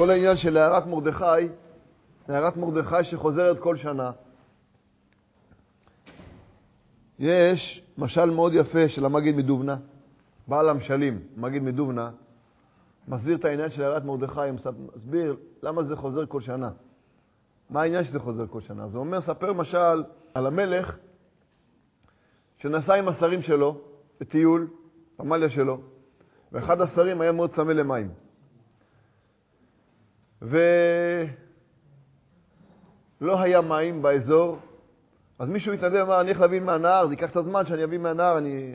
כל העניין של הערת מרדכי שחוזרת כל שנה. יש משל מאוד יפה של המגיד מדובנה, בעל המשלים, המגיד מדובנה, מסביר את העניין של הערת מרדכי, מסביר למה זה חוזר כל שנה. מה העניין שזה חוזר כל שנה? זה אומר, ספר משל על המלך שנסע עם השרים שלו לטיול, פמליה שלו, ואחד השרים היה מאוד צמא למים. ולא היה מים באזור, אז מישהו התנדב ואמר, אני איך להביא מהנהר, זה ייקח את הזמן שאני אביא מהנהר, אני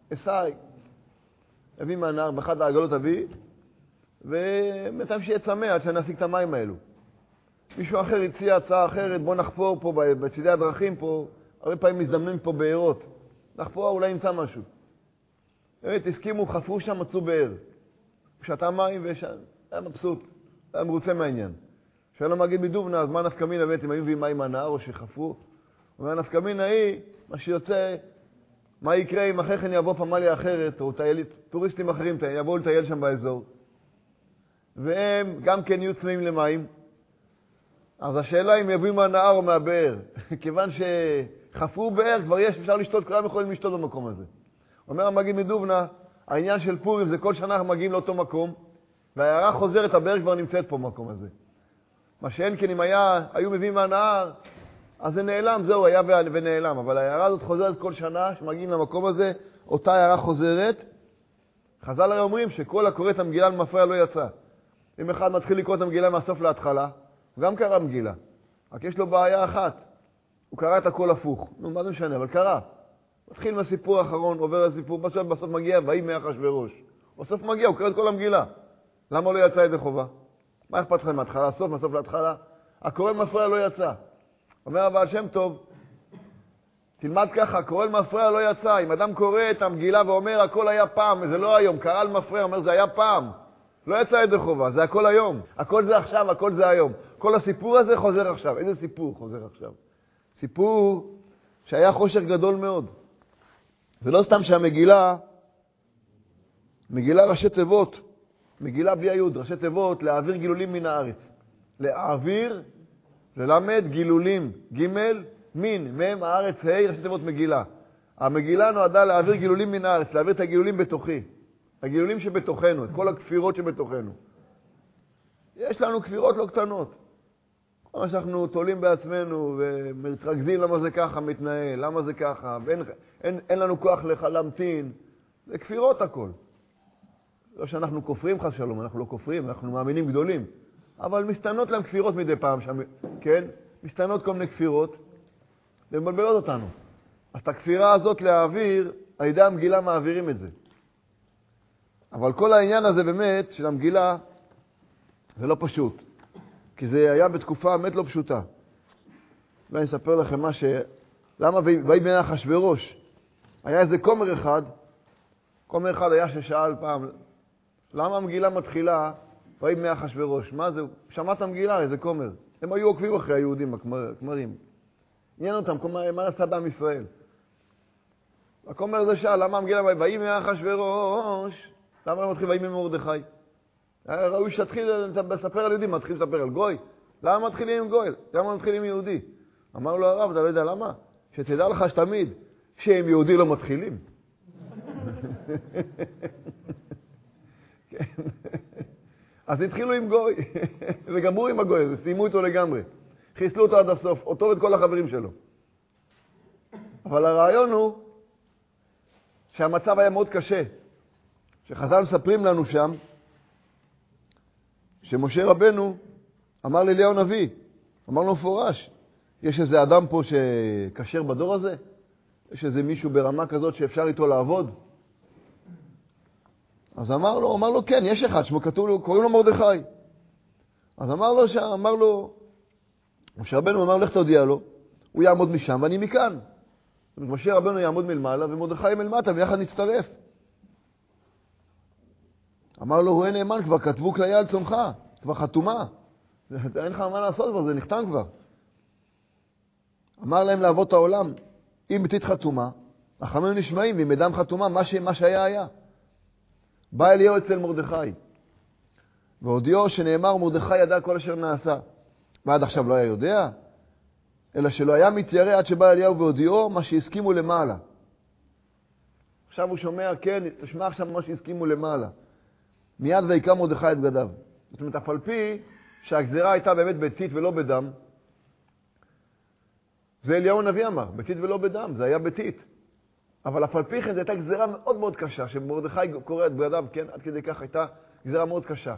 אביא מהנהר, באחד העגלות אביא, ומתאים שיהיה צמא עד שאני אשיג את המים האלו. מישהו אחר הציע הצעה אחרת, בוא נחפור פה בצדי הדרכים פה, הרבה פעמים מזדמנים פה בארות, נחפור אולי נמצא משהו. באמת, הסכימו, חפרו שם, מצאו באר. שתה מים והיה מבסוט, היה מרוצה מהעניין. שאלה מגיד מדובנה, אז מה נפקא מינה באמת, אם היו מביאים מים מהנהר או שחפרו? אומר, נפקא מינה היא, מה שיוצא, מה יקרה אם אחרי כן יבוא פמליה אחרת, או טוריסטים אחרים יבואו לטייל שם באזור. והם גם כן יהיו צמאים למים. אז השאלה אם יביאו מהנהר או מהבאר. כיוון שחפרו באר, כבר יש, אפשר לשתות, כולם יכולים לשתות במקום הזה. אומר המגיד מדובנה, העניין של פורים זה כל שנה אנחנו מגיעים לאותו מקום, והעיירה חוזרת, הבאר כבר נמצאת פה במקום הזה. מה שאין כן, אם היו מביאים מהנהר, אז זה נעלם, זהו, היה ונעלם. אבל העיירה הזאת חוזרת כל שנה, שמגיעים למקום הזה, אותה העיירה חוזרת. חז"ל הרי אומרים שכל הקורא את המגילה למפרע לא יצא. אם אחד מתחיל לקרוא את המגילה מהסוף להתחלה, הוא גם קרא מגילה. רק יש לו בעיה אחת, הוא קרא את הכל הפוך. נו, מה זה משנה, אבל קרא. מתחיל מהסיפור האחרון, עובר לסיפור, בסוף מגיע, ויהי מאחשוורוש. בסוף מגיע, הוא קרא את כל המגילה. למה לא יצא ידי חובה? מה אכפת לכם מההתחלה, הסוף, מהסוף להתחלה? הקורא מפרע לא יצא. אומר הבעל שם טוב, תלמד ככה, קורא מפרע לא יצא. אם אדם קורא את המגילה ואומר, הכל היה פעם, זה לא היום, קרא מפרע, אומר, זה היה פעם. לא יצא ידי חובה, זה הכל היום. הכל זה עכשיו, הכל זה היום. כל הסיפור הזה חוזר עכשיו. איזה סיפור חוזר עכשיו? סיפור שהיה חושך גדול מאוד. ולא סתם שהמגילה, מגילה ראשי תיבות, מגילה בלי היוד, ראשי תיבות, להעביר גילולים מן הארץ. להעביר, ללמד גילולים, ג' מין, מהם הארץ, ראשי תיבות מגילה. המגילה נועדה להעביר גילולים מן הארץ, להעביר את הגילולים בתוכי. הגילולים שבתוכנו, את כל הכפירות שבתוכנו. יש לנו כפירות לא קטנות. כל מה שאנחנו תולים בעצמנו ומתרכזים למה זה ככה מתנהל, למה זה ככה, ואין לנו כוח להמתין. זה כפירות הכל. לא שאנחנו כופרים חס שלום, אנחנו לא כופרים, אנחנו מאמינים גדולים. אבל מסתנות להם כפירות מדי פעם, כן? מסתנות כל מיני כפירות, ומבלבלות אותנו. אז את הכפירה הזאת להעביר, על ידי המגילה מעבירים את זה. אבל כל העניין הזה באמת של המגילה זה לא פשוט. כי זה היה בתקופה באמת לא פשוטה. ואני אספר לכם למה ויהי מאחשוורוש. היה איזה כומר אחד היה ששאל פעם, למה המגילה מתחילה ויהי מאחשוורוש? מה זה? שמעת המגילה, איזה כומר. הם היו עוקבים אחרי היהודים, הכמרים. עניין אותם, מה נעשה בעם ישראל? הכומר הזה שאל, למה המגילה ויהי מאחשוורוש? למה לא מתחיל ויהי ממרדכי? ראוי שתתחיל לספר על יהודים, מתחיל לספר על גוי. למה מתחילים עם גוי? למה מתחילים עם יהודי? אמר לו הרב, אתה לא יודע למה? שתדע לך שתמיד שהם יהודי לא מתחילים. אז התחילו עם גוי, וגמרו עם הגוי הזה, סיימו אותו לגמרי. חיסלו אותו עד הסוף, אותו ואת כל החברים שלו. אבל הרעיון הוא שהמצב היה מאוד קשה. שחז"ל מספרים לנו שם, שמשה רבנו אמר לאליהו נביא, אמר לו מפורש, יש איזה אדם פה שקשר בדור הזה? יש איזה מישהו ברמה כזאת שאפשר איתו לעבוד? אז אמר לו, כן, יש אחד, שמו כתוב לו, קוראים לו מרדכי. אז אמר לו, משה רבנו אמר, לך תודיע לו, הוא יעמוד משם ואני מכאן. זאת אומרת, משה רבנו יעמוד מלמעלה ומרדכי מלמטה, ויחד נצטרף. אמר לו, הוא אין נאמן, כבר כתבו כליה על צומך, כבר חתומה. אין לך מה לעשות כבר, זה נחתם כבר. אמר להם לעבוד את העולם, אם בתית חתומה, החכמים נשמעים, ואם אדם חתומה, מה שהיה היה. בא אליהו אצל מרדכי. והודיעו שנאמר מרדכי ידע כל אשר נעשה. ועד עכשיו לא היה יודע, אלא שלא היה מתיירא עד שבא אליהו והודיעו מה שהסכימו למעלה. עכשיו הוא שומע, כן, תשמע עכשיו מה שהסכימו למעלה. מיד ויקרא מרדכי את בגדיו. זאת אומרת, אף על פי שהגזירה הייתה באמת ביתית ולא בדם, זה אליהו הנביא אמר, ביתית ולא בדם, זה היה ביתית. אבל אף על פי כן זו הייתה גזירה מאוד מאוד קשה, שמרדכי קורא את בגדיו, כן, עד כדי כך הייתה גזירה מאוד קשה.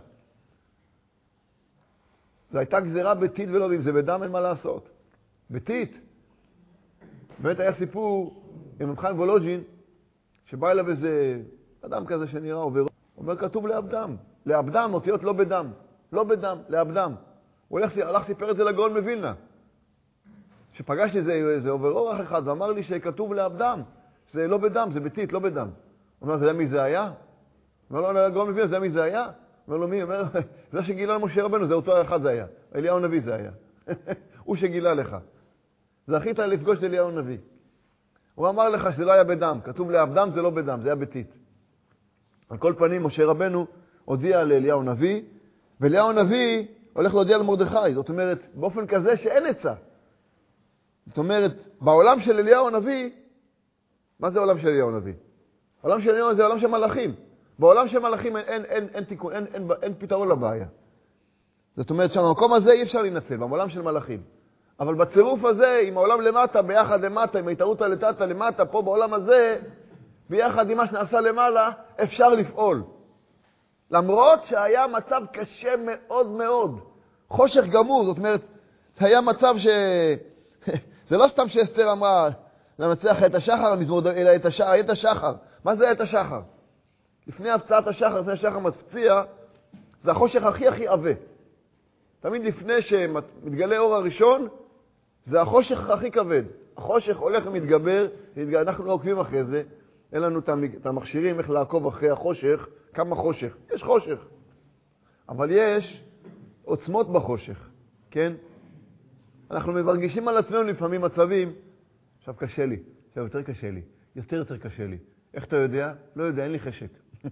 זו הייתה גזירה ביתית ולא בדם, זה בדם אין מה לעשות. ביתית. באמת היה סיפור עם רב חיים וולוז'ין, שבא אליו איזה אדם כזה שנראה עובר, הוא אומר, כתוב לאבדם. לאבדם, אותיות לא בדם. לא בדם, לאבדם. הוא הלך סיפר את זה לגאון מווילנה. שפגשתי איזה עובר אורח אחד, ואמר לי שכתוב לאבדם. זה לא בדם, זה ביתית, לא בדם. הוא אומר, אתה יודע מי זה היה? הוא אומר לו, לגאון מווילנה, אתה יודע מי זה היה? הוא אומר לו, מי? הוא אומר, זה שגילה למשה רבנו, זה אותו אחד זה היה. אליהו הנביא זה היה. הוא שגילה לך. זכית לפגוש את אליהו הנביא. הוא אמר לך שזה לא היה בדם. כתוב לאבדם, זה לא בדם, זה היה ביתית. על כל פנים, משה רבנו הודיע לאליהו הנביא, ואליהו הנביא הולך להודיע למרדכי. זאת אומרת, באופן כזה שאין עצה. זאת אומרת, בעולם של אליהו הנביא, מה זה העולם של אליהו הנביא? העולם של אליהו זה העולם של מלאכים. בעולם של מלאכים אין תיקון, אין פתרון לבעיה. זאת אומרת שהמקום הזה אי אפשר להינצל, בעולם של מלאכים. אבל בצירוף הזה, עם העולם למטה, ביחד למטה, עם ההתערות הלטטה למטה, פה בעולם הזה, ביחד עם מה שנעשה למעלה, אפשר לפעול. למרות שהיה מצב קשה מאוד מאוד, חושך גמור, זאת אומרת, היה מצב זה לא סתם שאסתר אמרה, לנצח את השחר המזמור, אלא את השחר. מה זה את השחר? לפני הפצעת השחר, לפני השחר מפציע, זה החושך הכי עבה. תמיד לפני שמתגלה אור הראשון, זה החושך הכי כבד. החושך הולך ומתגבר, אנחנו לא עוקבים אחרי זה, אין לנו את המכשירים איך לעקוב אחרי החושך, כמה חושך. יש חושך, אבל יש עוצמות בחושך, כן? אנחנו מרגישים על עצמנו לפעמים מצבים, עכשיו קשה לי, עכשיו יותר קשה לי, יותר קשה לי. איך אתה יודע? לא יודע, אין לי חשק.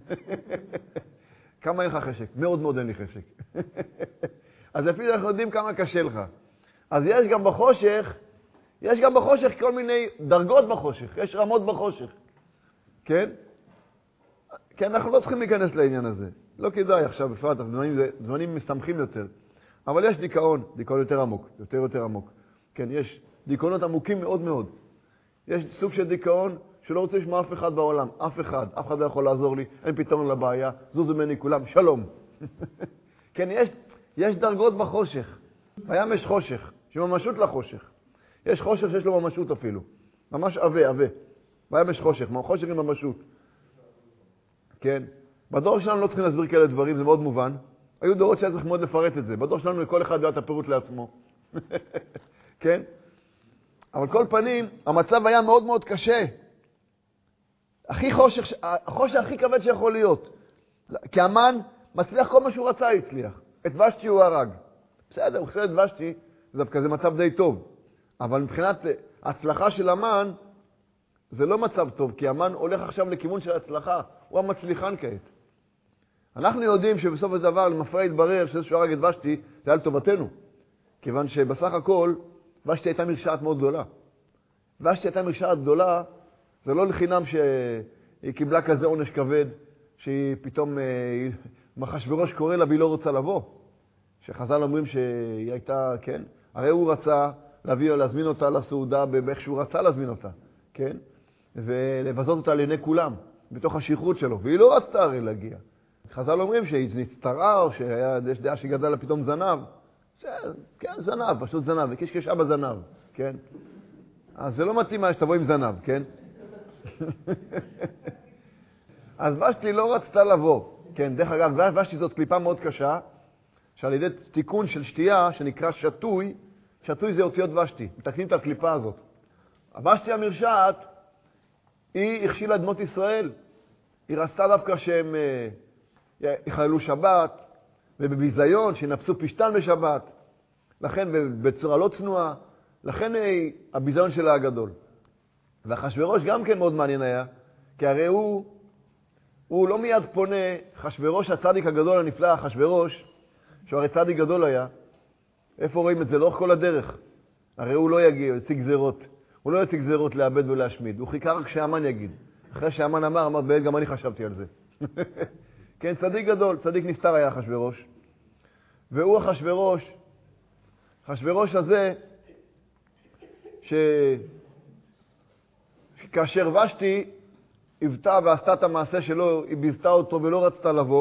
כמה אין לך חשק? מאוד מאוד אין לי חשק. אז אפילו אנחנו יודעים כמה קשה לך. אז יש גם בחושך כל מיני דרגות בחושך, יש רמות בחושך. כן? כן, אנחנו לא צריכים להיכנס לעניין הזה. לא כדאי עכשיו, בפרט, דברים מסתמכים יותר. אבל יש דיכאון יותר עמוק, יותר עמוק. כן, יש דיכאונות עמוקים מאוד מאוד. יש סוג של דיכאון שלא רוצה לשמוע אף אחד בעולם, אף אחד לא יכול לעזור לי, אין פתרון לבעיה, זוזו ממני כולם, שלום. כן, יש דרגות בחושך. בים יש חושך, שממשות לחושך. יש חושך שיש לו ממשות אפילו. ממש עבה. בים יש חושך עם ממשות. כן? בדור שלנו לא צריכים להסביר כאלה דברים, זה מאוד מובן. היו דורות שהיה צריך מאוד לפרט את זה. בדור שלנו כל אחד יודע את הפירוט לעצמו. כן? אבל כל פנים, המצב היה מאוד מאוד קשה. החושך הכי כבד שיכול להיות. כי המן מצליח כל מה שהוא רצה הצליח. את ושתי הוא הרג. בסדר, הוא חושב את ושתי, זה מצב די טוב. אבל מבחינת ההצלחה של המן, זה לא מצב טוב, כי המן הולך עכשיו לכיוון של הצלחה. הוא המצליחן כעת. אנחנו יודעים שבסוף הדבר, למפרע התברר שזה שהוא הרג את ושתי, זה היה לטובתנו. כיוון שבסך הכל, ושתי הייתה מרשעת מאוד גדולה. ושתי הייתה מרשעת גדולה, זה לא לחינם שהיא קיבלה כזה עונש כבד, שהיא פתאום, אחשוורוש קורא לה והיא לא רוצה לבוא. שחז"ל אומרים שהיא הייתה, כן, הרי הוא רצה להזמין אותה לסעודה באיך שהוא רצה להזמין אותה, כן? ולבזות אותה לעיני כולם, בתוך השכרות שלו, והיא לא רצתה הרי להגיע. חז"ל אומרים שהיא נצטרעה, או שיש דעה שגדלה לה פתאום זנב. כן, זנב, פשוט זנב, וקשקש אבא זנב, כן? אז זה לא מתאים מה שתבוא עם זנב, כן? אז ושתי לא רצתה לבוא. כן, דרך אגב, ושתי זאת קליפה מאוד קשה, שעל ידי תיקון של שתייה, שנקרא שתוי, שתוי זה אותיות ושתי, מתקנים את הקליפה הזאת. ושתי המרשעת, היא הכשילה את בנות ישראל. היא רצתה דווקא שהם יחללו שבת, ובביזיון, שינפסו פשטן בשבת. לכן, בצורה לא צנועה, לכן הביזיון שלה הגדול. ואחשוורוש גם כן מאוד מעניין היה, כי הרי הוא הוא לא מיד פונה, חשברוש הצדיק הגדול הנפלא, חשברוש, שהוא הרי צדיק גדול היה, איפה רואים את זה? לאורך כל הדרך. הרי הוא לא יגיע, הוא יוציא גזירות. הוא לא יוציא גזירות לאבד ולהשמיד. הוא חיכה רק שהמן יגיד. אחרי שהמן אמר, באמת גם אני חשבתי על זה. כן, צדיק גדול, צדיק נסתר היה חשברוש. והוא החשברוש, חשברוש הזה, כאשר ושתי הבטה ועשתה את המעשה שלו, היא ביזתה אותו ולא רצתה לבוא,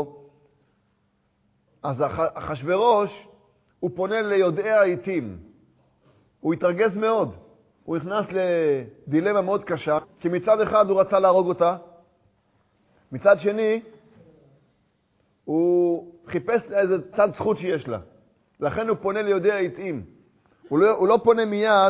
אז החשברוש, הוא פונה ליודעי העיתים. הוא התרגז מאוד. הוא נכנס לדילמה מאוד קשה, כי מצד אחד הוא רצה להרוג אותה, מצד שני, הוא חיפש איזה צד זכות שיש לה. לכן הוא פונה ליודעי העיתים. הוא לא פונה מיד,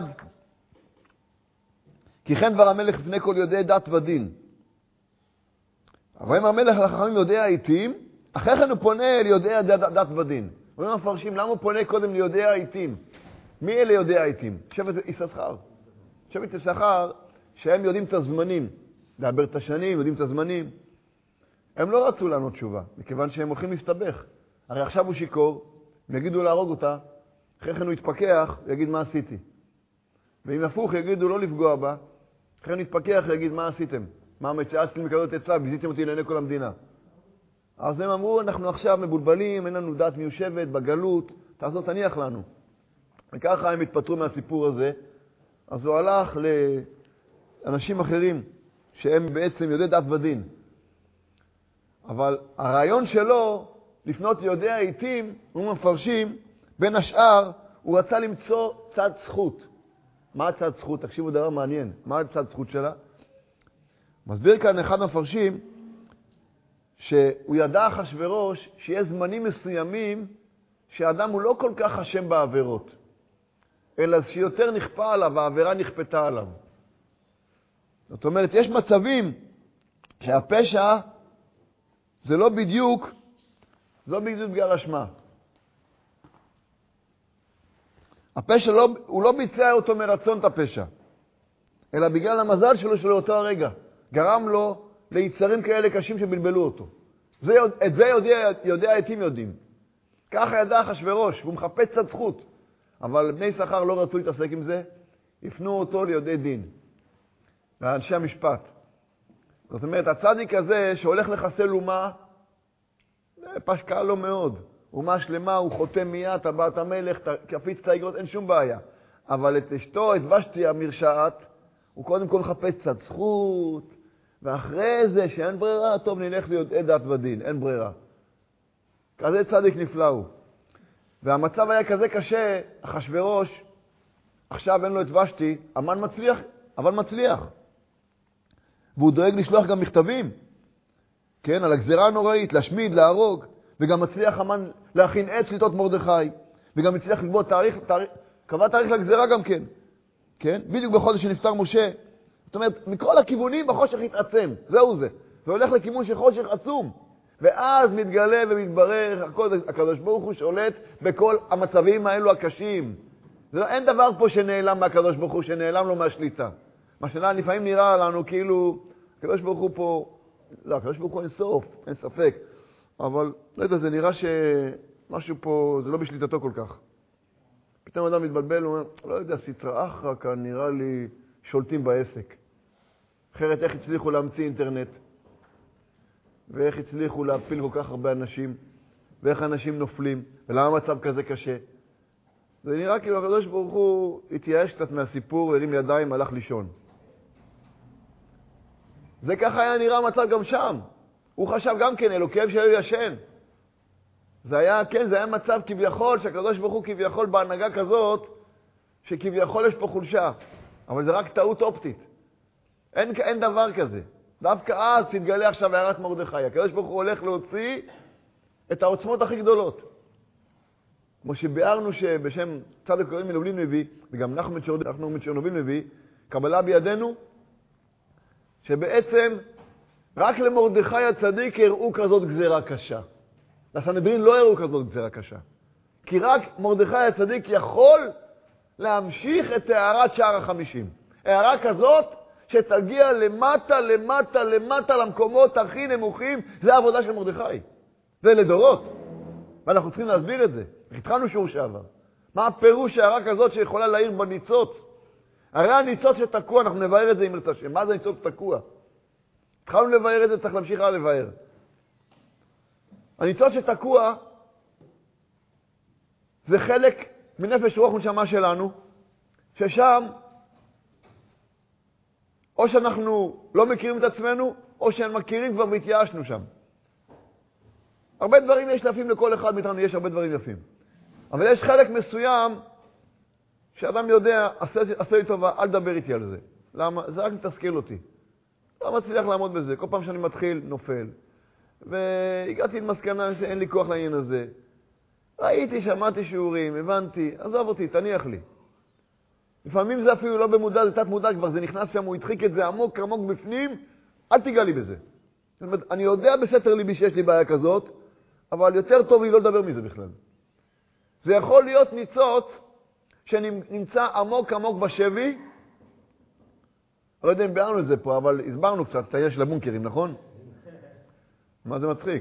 כי כן דבר המלך לפני כל יודעי דת ודין. אבל אם המלך לחכמים יודעי העיתים, אחרי כן הוא פונה ליודעי דת ודין. אומרים המפרשים, למה הוא פונה קודם ליודעי העיתים? מי אלה יודעי העיתים? שבט יששכר. שבט יששכר, שהם יודעים את הזמנים. לדבר את השנים, יודעים את הזמנים. הם לא רצו לענות תשובה, מכיוון שהם הולכים להסתבך. הרי עכשיו הוא שיקור, הם יגידו להרוג אותה, אחרי כן הוא יתפכח, יגיד מה עשיתי. ואם הפוך, יגידו לא לפגוע בה, אחרי כן יתפכח, יגיד מה עשיתם. מה מצאצתם מכזאת עצה, ביזיתם אותי לעיני כל המדינה. אז הם אמרו, אנחנו עכשיו מבולבלים, אין לנו דעת מיושבת, בגלות, תעזור תניח לנו. וככה הם התפטרו מהסיפור הזה. אז הוא הלך לאנשים אחרים, שהם בעצם יודעי דת ודין. אבל הרעיון שלו, לפנות ליודעי העיתים, הוא מפרשים, בין השאר, הוא רצה למצוא צד זכות. מה הצד זכות? תקשיבו דבר מעניין. מה הצד זכות שלה? מסביר כאן אחד המפרשים, שהוא ידע אחשוורוש שיש זמנים מסוימים שהאדם הוא לא כל כך אשם בעבירות, אלא שיותר נכפה עליו, העבירה נכפתה עליו. זאת אומרת, יש מצבים שהפשע זה לא בדיוק בגלל אשמה. הפשע הוא לא ביצע אותו מרצון את הפשע, אלא בגלל המזל שלו אותו הרגע. גרם לו ליצרים כאלה קשים שבלבלו אותו. את זה יודע העיתים יודעים. ככה ידע אחשוורוש, והוא מחפש צד זכות. אבל בני יששכר לא רצו להתעסק עם זה, הפנו אותו ליודעי דין, לאנשי המשפט. זאת אומרת, הצדיק הזה שהולך לחסל אומה, פשקה לו מאוד. אומה שלמה, הוא חותם מיד, טבעת המלך, קפיץ את האגרות, אין שום בעיה. אבל את אשתו, את ושתי המרשעת, הוא קודם כל מחפש צד זכות, ואחרי זה שאין ברירה, טוב נלך ליודעי דת ודין, אין ברירה. כזה צדיק נפלא הוא. והמצב היה כזה קשה, אחשוורוש, עכשיו אין לו את ושתי, המן מצליח, אבל מצליח. והוא דואג לשלוח גם מכתבים, כן, על הגזירה הנוראית, להשמיד, להרוג, וגם מצליח המן להכין עץ לטעות מרדכי, וגם מצליח לקבוע קבע תאריך לגזירה גם כן. כן? בדיוק בחודש שנפטר משה. זאת אומרת, מכל הכיוונים החושך התעצם. זהו זה. זה הולך לכיוון של חושך עצום. ואז מתגלה ומתברר, הקדוש ברוך הוא שולט בכל המצבים האלו הקשים. אין דבר פה שנעלם מהקדוש ברוך הוא, שנעלם לו מהשליטה. מה שלפעמים נראה לנו כאילו, הקדוש ברוך הוא פה, לא, הקדוש ברוך הוא אין סוף, אין ספק. אבל לא יודע, זה נראה שמשהו פה, זה לא בשליטתו כל כך. פתאום אדם מתבלבל, הוא אומר, לא יודע, סטרא אחרא כאן נראה לי שולטים בעסק. אחרת איך הצליחו להמציא אינטרנט? ואיך הצליחו להפיל כל כך הרבה אנשים? ואיך אנשים נופלים? ולמה המצב כזה קשה? זה נראה כאילו הקדוש ברוך הוא התייאש קצת מהסיפור, הרים ידיים, הלך לישון. זה ככה היה נראה המצב גם שם. הוא חשב גם כן, אלוקיהם שלו ישן. זה היה, כן, זה היה מצב כביכול, שהקדוש ברוך הוא כביכול בהנהגה כזאת, שכביכול יש פה חולשה. אבל זה רק טעות אופטית. אין דבר כזה. דווקא אז תתגלה עכשיו הערת מרדכי. הקדוש ברוך הוא הולך להוציא את העוצמות הכי גדולות. כמו שביארנו שבשם צדק קוראים מלובלין מביא, וגם אנחנו מצ'רנוביל מביא, קבלה בידינו, שבעצם רק למרדכי הצדיק הראו כזאת גזירה קשה. לסנהדרין לא הראו כזאת גזירה קשה. כי רק מרדכי הצדיק יכול להמשיך את הערת שער ה-50. הערה כזאת שתגיע למטה, למטה, למטה, למקומות הכי נמוכים. זה העבודה של מרדכי. זה לדורות. ואנחנו צריכים להסביר את זה. התחלנו שיעור שעבר. מה הפירוש הערה כזאת שיכולה להעיר בניצוץ? הרי הניצוץ שתקוע, אנחנו נבהר את זה עם ירצה השם. מה זה הניצוץ תקוע? התחלנו לבהר את זה, צריך להמשיך לבהר. הניצוץ שתקוע זה חלק מנפש רוח ונשמה שלנו, ששם או שאנחנו לא מכירים את עצמנו, או שאנחנו מכירים כבר והתייאשנו שם. הרבה דברים יש יפים לכל אחד מאיתנו, יש הרבה דברים יפים. אבל יש חלק מסוים שאדם יודע, עשה לי טובה, אל תדבר איתי על זה. למה? זה רק מתסכל אותי. לא מצליח לעמוד בזה. כל פעם שאני מתחיל, נופל. והגעתי למסקנה שאין לי כוח לעניין הזה. ראיתי, שמעתי שיעורים, הבנתי, עזוב אותי, תניח לי. לפעמים זה אפילו לא במודע, זה תת מודע כבר, זה נכנס שם, הוא הדחיק את זה עמוק עמוק בפנים, אל תיגע לי בזה. זאת אומרת, אני יודע בסתר ליבי שיש לי בעיה כזאת, אבל יותר טוב לי לא לדבר מזה בכלל. זה יכול להיות ניצוץ שנמצא עמוק עמוק בשבי. אני לא יודע אם ביארנו את זה פה, אבל הסברנו קצת את העניין של הבונקרים, נכון? מה זה מצחיק?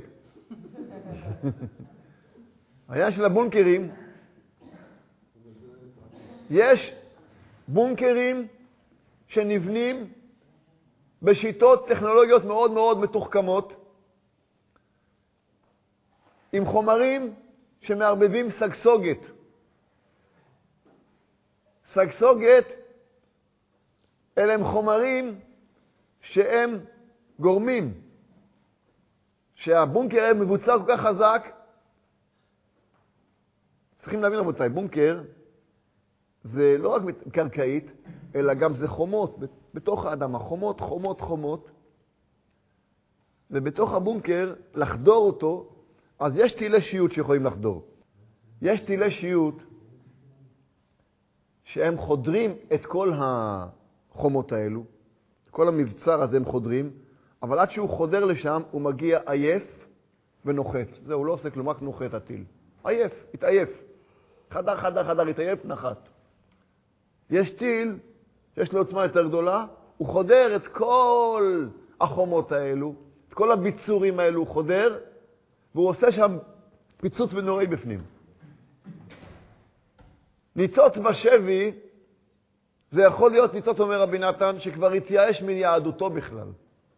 העניין של הבונקרים, יש בונקרים שנבנים בשיטות טכנולוגיות מאוד מאוד מתוחכמות, עם חומרים שמערבבים סגסוגת. סגסוגת אלה הם חומרים שהם גורמים שהבונקר מבוצע כל כך חזק. צריכים להבין רבותיי, בונקר זה לא רק קרקעית, אלא גם זה חומות בתוך האדמה, חומות, חומות, חומות. ובתוך הבונקר, לחדור אותו, אז יש טילי שיוט שיכולים לחדור. יש טילי שיוט שהם חודרים את כל החומות האלו, כל המבצר הזה הם חודרים, אבל עד שהוא חודר לשם, הוא מגיע עייף ונוחת. זהו, הוא לא עושה כלום, רק נוחת הטיל. עייף, התעייף. חדר, חדר, חדר, התעייף, נחת. יש טיל, יש לו עוצמה יותר גדולה, הוא חודר את כל החומות האלו, את כל הביצורים האלו הוא חודר, והוא עושה שם פיצוץ ונוראי בפנים. ניצוץ בשבי, זה יכול להיות ניצוץ, אומר רבי נתן, שכבר התייאש מיהדותו בכלל.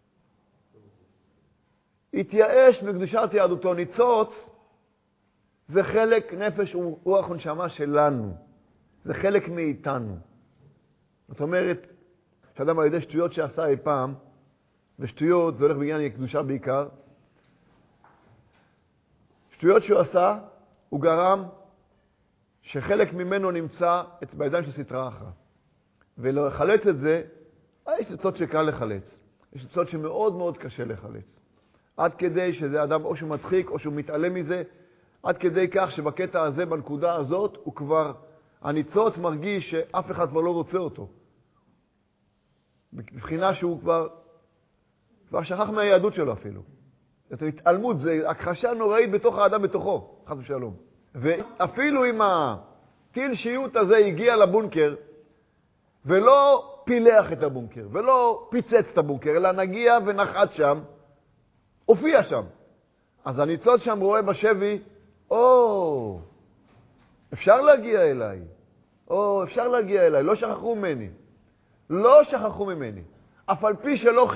התייאש מקדושת יהדותו. ניצוץ זה חלק נפש רוח ונשמה שלנו. זה חלק מאיתנו. זאת אומרת, שאדם על ידי שטויות שעשה אי פעם, ושטויות, זה הולך בעניין קדושה בעיקר, שטויות שהוא עשה, הוא גרם שחלק ממנו נמצא בידיים של סטרה אחת. ולחלץ את זה, יש ניצוץ שקל לחלץ. יש ניצוץ שמאוד מאוד קשה לחלץ. עד כדי שזה אדם או שהוא מצחיק או שהוא מתעלם מזה, עד כדי כך שבקטע הזה, בנקודה הזאת, הוא כבר, הניצוץ מרגיש שאף אחד כבר לא רוצה אותו. מבחינה שהוא כבר שכח מהיהדות שלו אפילו. זאת התעלמות, זה הכחשה נוראית בתוך האדם בתוכו, חס ושלום. ואפילו אם הטיל שיוט הזה הגיע לבונקר, ולא פילח את הבונקר, ולא פיצץ את הבונקר, אלא נגיע ונחת שם, הופיע שם. אז הניצוץ שם רואה בשבי, אפשר להגיע אליי. אפשר להגיע אליי, לא שכחו ממני. לא שכחו ממני. אף על פי שלא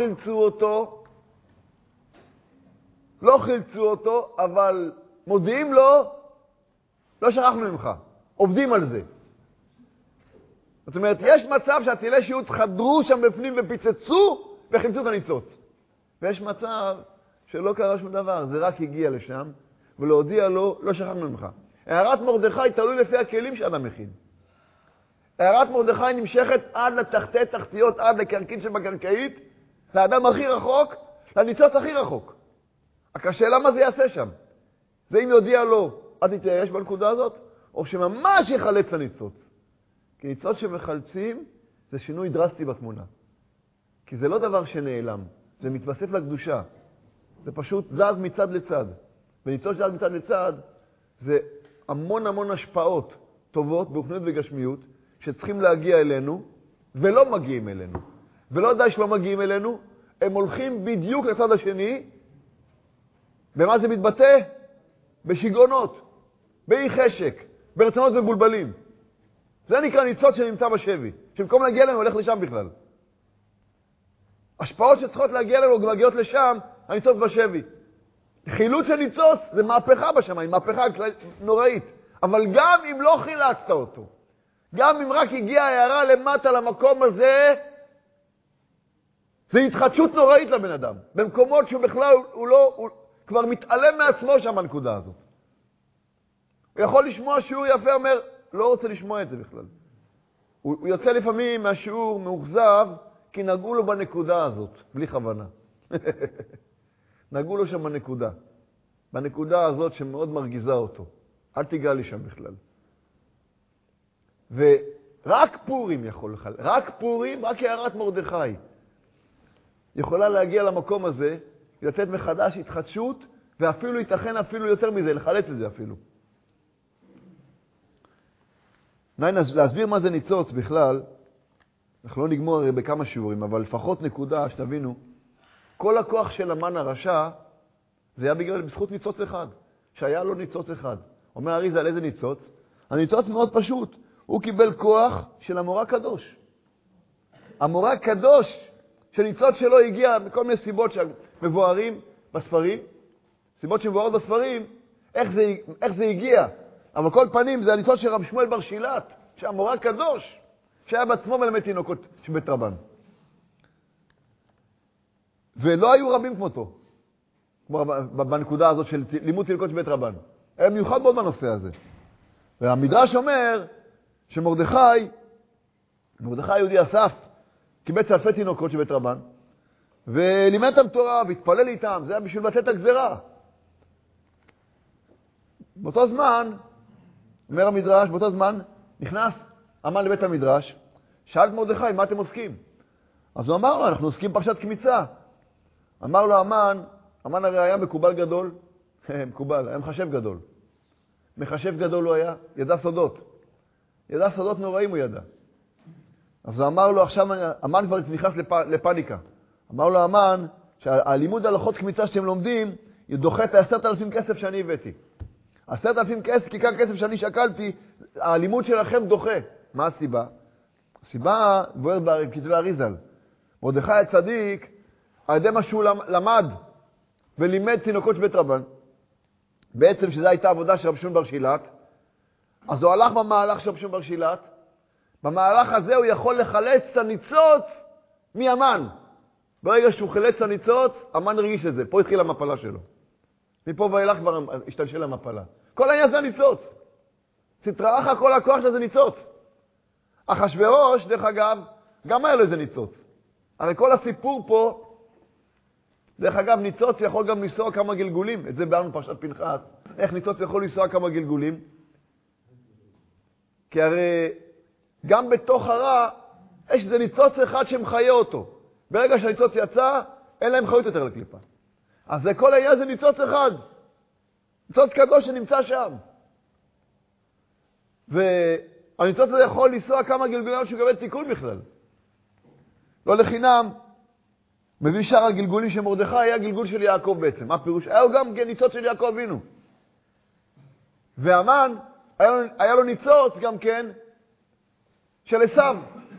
חילצו אותו, אבל מודיעים לו, לא שכחנו ממך. עובדים על זה. זאת אומרת, יש מצב שהטילי שיוט חדרו שם בפנים ופיצצו וחילצו את הניצוץ. ויש מצב שלא קרה שום דבר, זה רק הגיע לשם, ולהודיע לו, לא שכחנו ממך. הערת מרדכי תלוי לפי הכלים שאדם מכין. הערת מרדכי נמשכת עד לתחתי תחתיות, עד לקרקעית שבקרקעית, לאדם הכי רחוק, לניצוץ הכי רחוק. רק השאלה מה זה יעשה שם? זה אם יודיע לו, עד תתייאש בנקודה הזאת, או שממש יחלץ לניצוץ. כי ניצוץ שמחלצים זה שינוי דרסטי בתמונה. כי זה לא דבר שנעלם, זה מתווסף לקדושה. זה פשוט זז מצד לצד. וניצוץ שזז מצד לצד זה המון המון השפעות טובות ברוחניות וגשמיות שצריכים להגיע אלינו ולא מגיעים אלינו. ולא די שלא מגיעים אלינו, הם הולכים בדיוק לצד השני. במה זה מתבטא? בשיגעונות, באי חשק, ברצונות מבולבלים. זה נקרא ניצוץ שנמצא בשבי, שבמקום להגיע אלינו הולך לשם בכלל. השפעות שצריכות להגיע אלינו ומגיעות לשם, הניצוץ בשבי. חילוץ של ניצוץ זה מהפכה בשמיים, מהפכה נוראית. אבל גם אם לא חילצת אותו, גם אם רק הגיעה הערה למטה למקום הזה, זה התחדשות נוראית לבן אדם. במקומות שהוא בכלל, הוא כבר מתעלם מעצמו שם הנקודה הזאת. הוא יכול לשמוע שיעור יפה, אומר, לא רוצה לשמוע את זה בכלל. הוא יוצא לפעמים מהשיעור מאוכזב, כי נגעו לו בנקודה הזאת, בלי כוונה. נגעו לו שם בנקודה. בנקודה הזאת שמאוד מרגיזה אותו. אל תיגע לי שם בכלל. ורק פורים יכול לך, רק פורים, רק הערת מרדכי, יכולה להגיע למקום הזה, לתת מחדש התחדשות, ואפילו ייתכן אפילו יותר מזה, לחלץ את זה אפילו. להסביר מה זה ניצוץ בכלל, אנחנו לא נגמור הרי בכמה שיעורים, אבל לפחות נקודה שתבינו, כל הכוח של המן הרשע, זה היה בזכות ניצוץ אחד, שהיה לו ניצוץ אחד. אומר אריזה על איזה ניצוץ? הניצוץ מאוד פשוט, הוא קיבל כוח של המורה הקדוש. המורה הקדוש, שניצוץ שלו הגיע מכל מיני סיבות שמבוארים בספרים, סיבות שמבוארות בספרים, איך זה הגיע. אבל כל פנים זה הניצוץ של רב שמואל בר שילת, שהמורה הקדוש, שהיה בעצמו מלמד תינוקות שבית רבן. ולא היו רבים כמותו, בנקודה הזאת של לימוד תינוקות שבית רבן. היה מיוחד מאוד בנושא הזה. והמדרש אומר שמרדכי יהודי אסף, קיבץ אלפי תינוקות שבית רבן, ולימד אותם תורה והתפלל איתם, זה היה בשביל לתת את הגזרה. באותו זמן, אומר המדרש, באותו זמן נכנס המן לבית המדרש, שאל את מרדכי, מה אתם עוסקים? אז הוא אמר לו, אנחנו עוסקים פרשת קמיצה. אמר לו המן הרי היה מקובל גדול, מקובל, היה מחשב גדול. מחשב גדול הוא היה, ידע סודות נוראים הוא ידע. אז הוא אמר לו, עכשיו המן כבר נכנס לפניקה. אמר לו המן, שהלימוד הלכות קמיצה שאתם לומדים, דוחה את 10,000 כסף שאני הבאתי. 10,000 כיכר כסף שאני שקלתי, הלימוד שלכם דוחה. מה הסיבה? הסיבה בוערת בכתבי אריזל. מרדכי הצדיק, על ידי מה שהוא למד ולימד תינוקות שבית רבן, בעצם שזו הייתה עבודה של רב שמעון בר שילת, אז הוא הלך במהלך של רב שמעון בר שילת, במהלך הזה הוא יכול לחלץ את הניצוץ מהמן. ברגע שהוא חילץ את הניצוץ, המן הרגיש את זה. פה התחילה המפלה שלו. מפה ואילך כבר השתלשל המפלה. כל העניין זה הניצוץ. תתראה כל הכוח שזה ניצוץ. אחשוורוש, דרך אגב, גם היה לו איזה ניצוץ. הרי כל הסיפור פה, דרך אגב, ניצוץ יכול גם לנסוע כמה גלגולים. את זה באנו פרשת פנחס. איך ניצוץ יכול לנסוע כמה גלגולים? כי הרי גם בתוך הרע, יש איזה ניצוץ אחד שמחיה אותו. ברגע שהניצוץ יצא, אין להם חיות יותר לקליפה. אז זה כל העניין זה ניצוץ אחד. ניצוץ קדוש שנמצא שם. והניצוץ הזה יכול לנסוע כמה גלגולים שהוא מקבל תיקון בכלל. לא לחינם, מביא שאר הגלגולים של מרדכי, היה גלגול של יעקב בעצם. מה פירוש? היה גם ניצוץ של יעקב אבינו. והמן, היה לו ניצוץ גם כן של עשיו.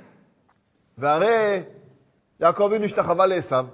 והרי יעקב אבינו השתחווה לעשיו.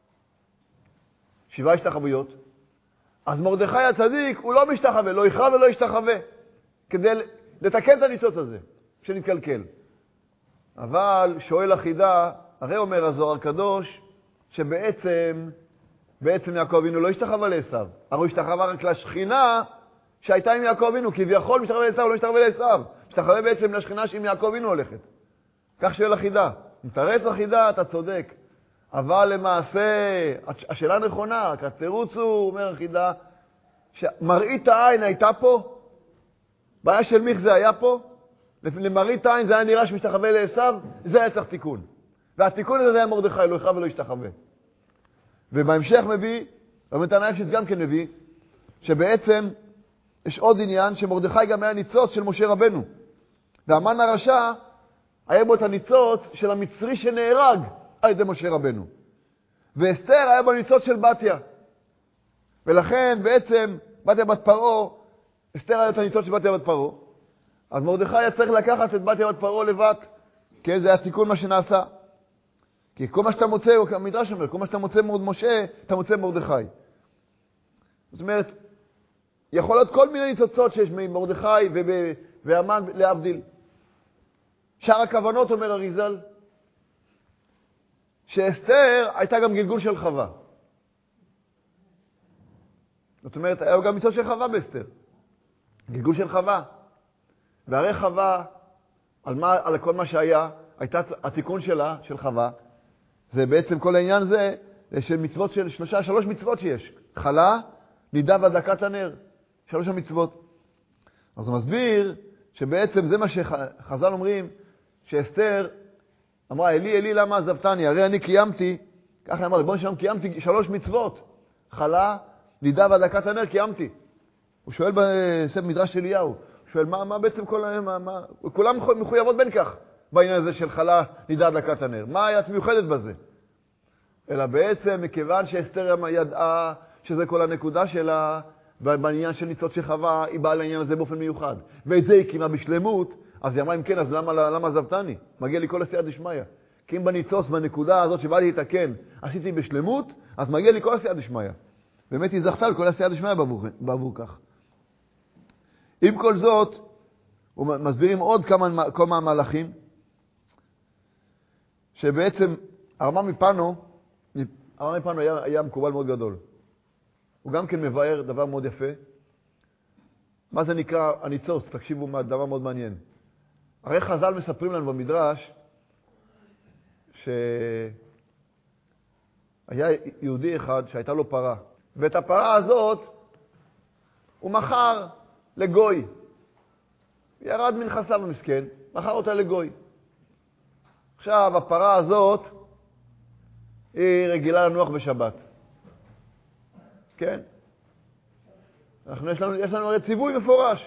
7 השתחוויות. אז מרדכי הצדיק הוא לא משתחווה, לא יכרע ולא ישתחווה, כדי לתקן את הניצוץ הזה, שנתקלקל. אבל שואל החידה, הרי אומר הזוהר הקדוש, שבעצם יעקב אבינו לא השתחווה לעשיו. הרי הוא השתחווה רק לשכינה שהייתה עם יעקב אבינו, כביכול משתחווה לעשיו, לא השתחווה לעשיו. משתחווה בעצם לשכינה שעם יעקב אבינו הולכת. כך שואל החידה. מתרץ החידה, אתה צודק. אבל למעשה, השאלה נכונה, כי התירוץ הוא, אומר החידה, שמראית העין הייתה פה, בעיה של מיך זה היה פה, למראית העין זה היה נראה שמשתחווה לעשיו, זה היה צריך תיקון. והתיקון הזה היה מרדכי, לא יכרע ולא ישתחווה. ובהמשך מביא, ומתנאי שזה גם כן מביא, שבעצם יש עוד עניין שמרדכי גם היה ניצוץ של משה רבנו. והמן הרשע היה בו את הניצוץ של המצרי שנהרג על ידי משה רבנו. ואסתר היה בניצוץ של בתיה. ולכן בעצם בתיה בת פרעה, אסתר היה את הניצוץ של בתיה בת פרעה. אז מרדכי היה צריך לקחת את בתיה בת פרעה לבת. כן, זה היה תיקון מה שנעשה. כי כל מה שאתה מוצא, המדרש אומר, כל מה שאתה מוצא משה, אתה מוצא מרדכי. זאת אומרת, יכול להיות כל מיני ניצוצות שיש ממרדכי והמן להבדיל. שאר הכוונות, אומר אריזל, שאסתר הייתה גם גלגול של חווה. זאת אומרת, היה גם ניצוץ של חווה באסתר. גלגול של חווה. והרי חווה, על כל מה שהיה, הייתה התיקון שלה, של חווה, זה בעצם כל העניין זה, של מצוות של שלוש מצוות שיש. חלה, נידה והדלקת הנר. 3 המצוות. אז הוא מסביר שבעצם זה מה שחז"ל אומרים, שאסתר אמרה, אלי, אלי, למה עזבתני? הרי אני קיימתי, ככה אמר, ריבונו של עולם, קיימתי 3 מצוות. חלה, נידה והדלקת הנר, קיימתי. הוא שואל בספר מדרש אליהו, הוא שואל, מה בעצם כולם מחויבות בין כך, בעניין הזה של חלה, נידה, הדלקת הנר. מה היה מיוחדת בזה? אלא בעצם, מכיוון שאסתר ידעה שזה כל הנקודה שלה, בעניין של ניצוץ של חווה, היא באה לעניין הזה באופן מיוחד. ואת זה היא קימה בשלמות, אז היא אמרה, אם כן, אז למה עזבתני? מגיע לי כל הסייעת דשמיא. כי אם בניצוץ, בנקודה הזאת שבא לי לתקן, עשיתי בשלמות, אז מגיע לי כל הסייעת דשמיא. באמת היא זכתה על כל הסייעת דשמיא בעבור כך. עם כל זאת, הוא מסבירים עוד כמה מהלכים, שבעצם הרמב"ם מפנו היה מקובל מאוד גדול. הוא גם כן מבאר דבר מאוד יפה. מה זה נקרא הניצוץ? תקשיבו, דבר מאוד מעניין. הרי חז"ל מספרים לנו במדרש שהיה יהודי אחד שהייתה לו פרה. ואת הפרה הזאת הוא מכר לגוי. ירד מנכסיו המסכן, מכר אותה לגוי. עכשיו, הפרה הזאת היא רגילה לנוח בשבת. כן? יש לנו הרי ציווי מפורש.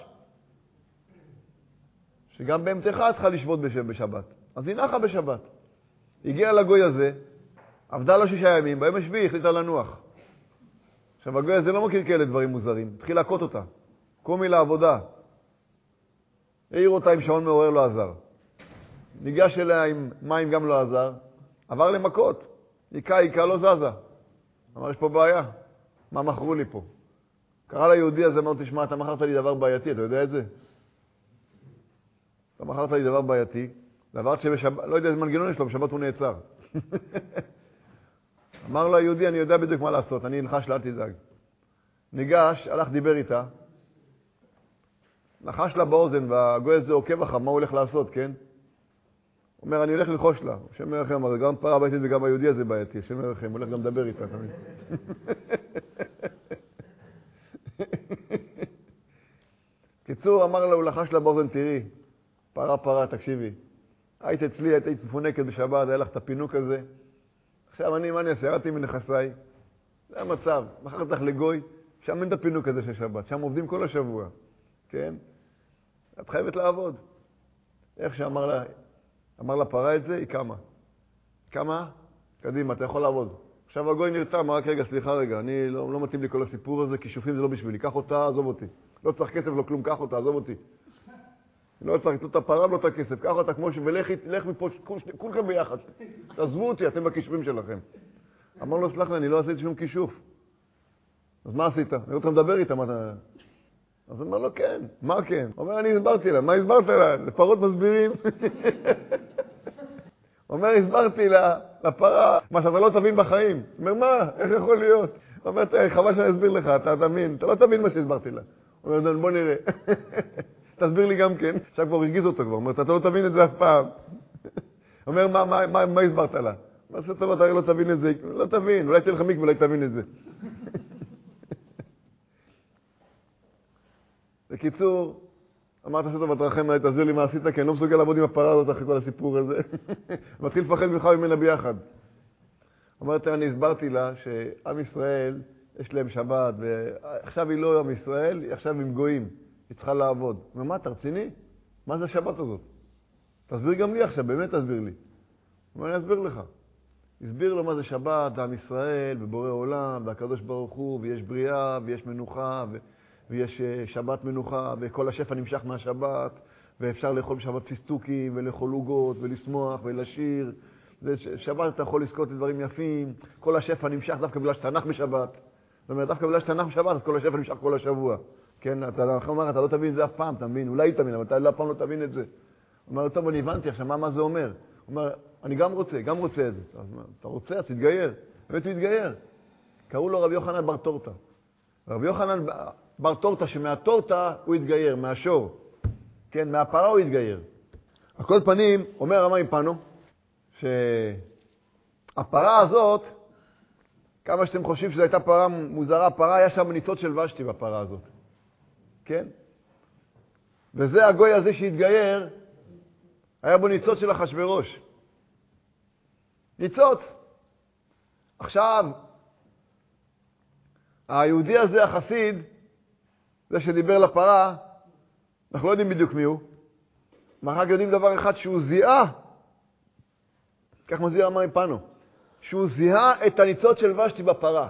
שגם בהמתך צריכה לשבות בשבת. אז היא נחה בשבת. הגיעה לגוי הזה, עבדה לו 6 ימים, ביום השביעי החליטה לנוח. עכשיו, הגוי הזה לא מכיר כאלה דברים מוזרים. התחיל להכות אותה. קומי לעבודה. העיר אותה עם שעון מעורר, לא עזר. ניגש אליה עם מים, גם לא עזר. עבר למכות. עיקה לא זזה. אמר, יש פה בעיה. מה מכרו לי פה? קרא ליהודי הזה, אמר, תשמע, אתה מכרת לי דבר בעייתי, אתה יודע את זה? אתה מכרת לי דבר בעייתי, דבר שבשבת, לא יודע איזה מנגנון יש לו, בשבת הוא נעצר. אמר לו היהודי, אני יודע בדיוק מה לעשות, אני נחש לה, תדאג. ניגש, הלך, דיבר איתה, נחש לה באוזן, והגוי הזה עוקב אחר, מה הוא הולך לעשות, כן? הוא אומר, אני הולך ללחוש לה. השם ירחם, אז גם פרה בעייתית וגם היהודי הזה בעייתי. השם ירחם, הוא הולך גם לדבר איתה. קיצור, אמר לה, הוא לחש לה באוזן, תראי, פרה, תקשיבי. היית אצלי, היית מפונקת בשבת, היה לך את הפינוק הזה. עכשיו מה אני אעשה? ירדתי מנכסיי. זה המצב. מחר לך לגוי, שם אין את הפינוק הזה של שבת. שם עובדים כל השבוע. כן? את חייבת לעבוד. איך שאמר לה פרה את זה, היא קמה. קמה? קדימה, אתה יכול לעבוד. עכשיו הגוי נרתם, רק רגע, סליחה רגע, אני לא מתאים לי כל הסיפור הזה, כישופים זה לא בשבילי. קח אותה, עזוב אותי. לא צריך כסף, לא כלום, קח אותה, עזוב אותי. לא צריך לתת את הפרה, לא את הכסף. קח אותה כמו ולך מפה, כולכם ביחד. תעזבו אותי, אתם בכישופים שלכם. אמר לו, סלח לי, אני לא עשיתי שום כישוף. אז מה עשית? אני רוצה לדבר איתה, מה אתה... אז הוא אומר לו, כן. מה כן? הוא אומר, אני הסברתי לה. מה הסברת לה? לפרות מסבירים. הוא אומר, הסברתי לה, לפרה, מה שאתה לא תבין בחיים. הוא אומר, מה? איך יכול להיות? הוא אומר, חבל שאני אסביר לך, אתה תבין. אתה לא תבין מה שהסברתי לה. הוא אומר, בוא נראה. תסביר לי גם כן. עכשיו כבר הרגיז אותו כבר. הוא אומר, אתה לא תבין את זה אף פעם. הוא אומר, מה הסברת לה? מה שאתה טוב, אתה לא תבין את זה. לא תבין. אולי תהיה לך מיק ואולי תבין את זה. בקיצור, אמרת שאתה בתרחם, תסביר לי מה עשית, כי אני לא מסוגל לעבוד עם הפרה הזאת אחרי כל הסיפור הזה. מתחיל לפחד ממך וממנה ביחד. אמרת, אני הסברתי לה שעם ישראל יש להם שבת, ועכשיו היא לא עם ישראל, היא עכשיו עם גויים. היא צריכה לעבוד. הוא אומר, מה, אתה רציני? מה זה השבת הזאת? תסביר גם לי עכשיו, באמת תסביר לי. הוא אומר, אני אסביר לך. הסביר לו מה זה שבת, עם ישראל, ובורא עולם, והקדוש ברוך הוא, ויש בריאה, ויש מנוחה, ויש שבת מנוחה, וכל השפע נמשך מהשבת, ואפשר לאכול בשבת פיסטוקים, ולאכול עוגות, ולשמוח, ולשיר. שבת אתה יכול לזכות לדברים יפים, כל השפע נמשך דווקא בגלל שתנח בשבת. זאת אומרת, דווקא בגלל שתנח בשבת, אז כל השפע נמשך כל השבוע. כן, אתה לא תבין את זה אף פעם, אתה מבין? אולי תבין, אבל אתה אף פעם לא תבין את זה. הוא אומר, טוב, אני הבנתי עכשיו מה זה אומר. הוא אומר, אני גם רוצה את זה. אתה רוצה, אז תתגייר. באמת הוא התגייר. קראו לו רבי יוחנן בר טורטה. רבי יוחנן בר טורטה, שמהטורטה הוא התגייר, מהשור. כן, מהפרה הוא התגייר. על כל פנים, אומר רמי פנו, שהפרה הזאת, כמה שאתם חושבים שזו הייתה פרה מוזרה, פרה היה שם ניצוץ של ושתי בפרה הזאת. כן? וזה הגוי הזה שהתגייר, היה בו ניצוץ של אחשוורוש. ניצוץ. עכשיו, היהודי הזה, החסיד, זה שדיבר לפרה, אנחנו לא יודעים בדיוק מי הוא. אנחנו רק יודעים דבר אחד, שהוא זיהה, כך מזהיר אמר מפנו, שהוא זיהה את הניצוץ של ושתי בפרה.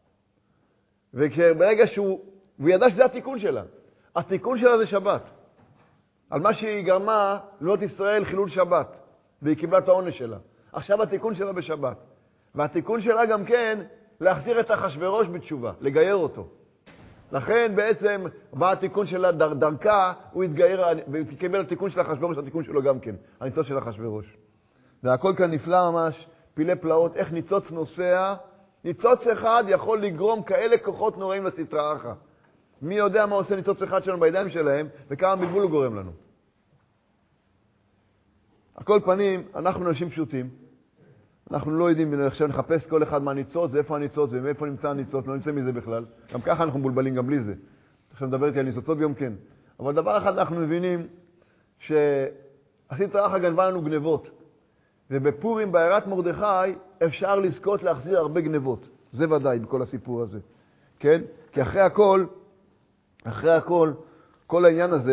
וברגע והוא ידע שזה התיקון שלה. התיקון שלה זה שבת. על מה שהיא גרמה לבנות ישראל חילול שבת, והיא קיבלה את העונש שלה. עכשיו התיקון שלה בשבת. והתיקון שלה גם כן, להחזיר את אחשוורוש בתשובה, לגייר אותו. לכן בעצם בא התיקון שלה דרכה, הוא התגייר, וקיבל התיקון של אחשוורוש, התיקון שלו גם כן, הניצוץ של אחשוורוש. והכל כאן נפלא ממש, פילי פלאות, איך ניצוץ נוסע, ניצוץ אחד יכול לגרום כאלה כוחות נוראים לסטרא אחרא. מי יודע מה עושה ניצוץ אחד שלנו בידיים שלהם, וכמה בלבול הוא גורם לנו. על כל פנים, אנחנו אנשים פשוטים. אנחנו לא יודעים, עכשיו נחפש כל אחד מה ניצוץ, ואיפה הניצוץ, ומאיפה נמצא הניצוץ, לא נמצא מזה בכלל. גם ככה אנחנו מבולבלים גם בלי זה. עכשיו נדבר איתי על ניצוצות גם כן. אבל דבר אחד אנחנו מבינים, שהסטרא אחרא גנבה לנו גנבות. ובפורים, בעיירת מרדכי, אפשר לזכות להחזיר הרבה גנבות. זה ודאי בכל הסיפור הזה. כן? כי אחרי הכל, כל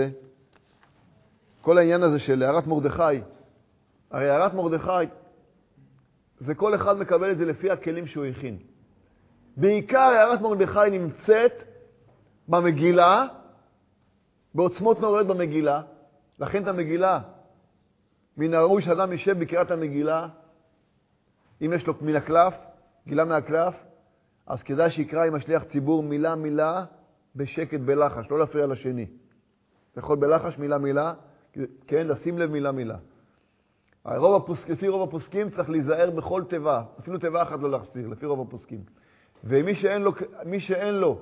העניין הזה של הערת מרדכי, הרי הערת מרדכי, זה כל אחד מקבל את זה לפי הכלים שהוא הכין. בעיקר הערת מרדכי נמצאת במגילה, בעוצמות נוראות במגילה, לכן את המגילה, מן הראוי שאדם יישב בקריאת המגילה, אם יש לו מן הקלף, גילה מהקלף, אז כדאי שיקרא עם השליח ציבור מילה, בשקט, בלחש, לא להפריע לשני. יכול בלחש מילה, כן, לשים לב מילה. לפי רוב הפוסקים צריך להיזהר בכל תיבה, אפילו תיבה אחת לא להחסיר, לפי רוב הפוסקים. ומי שאין לו,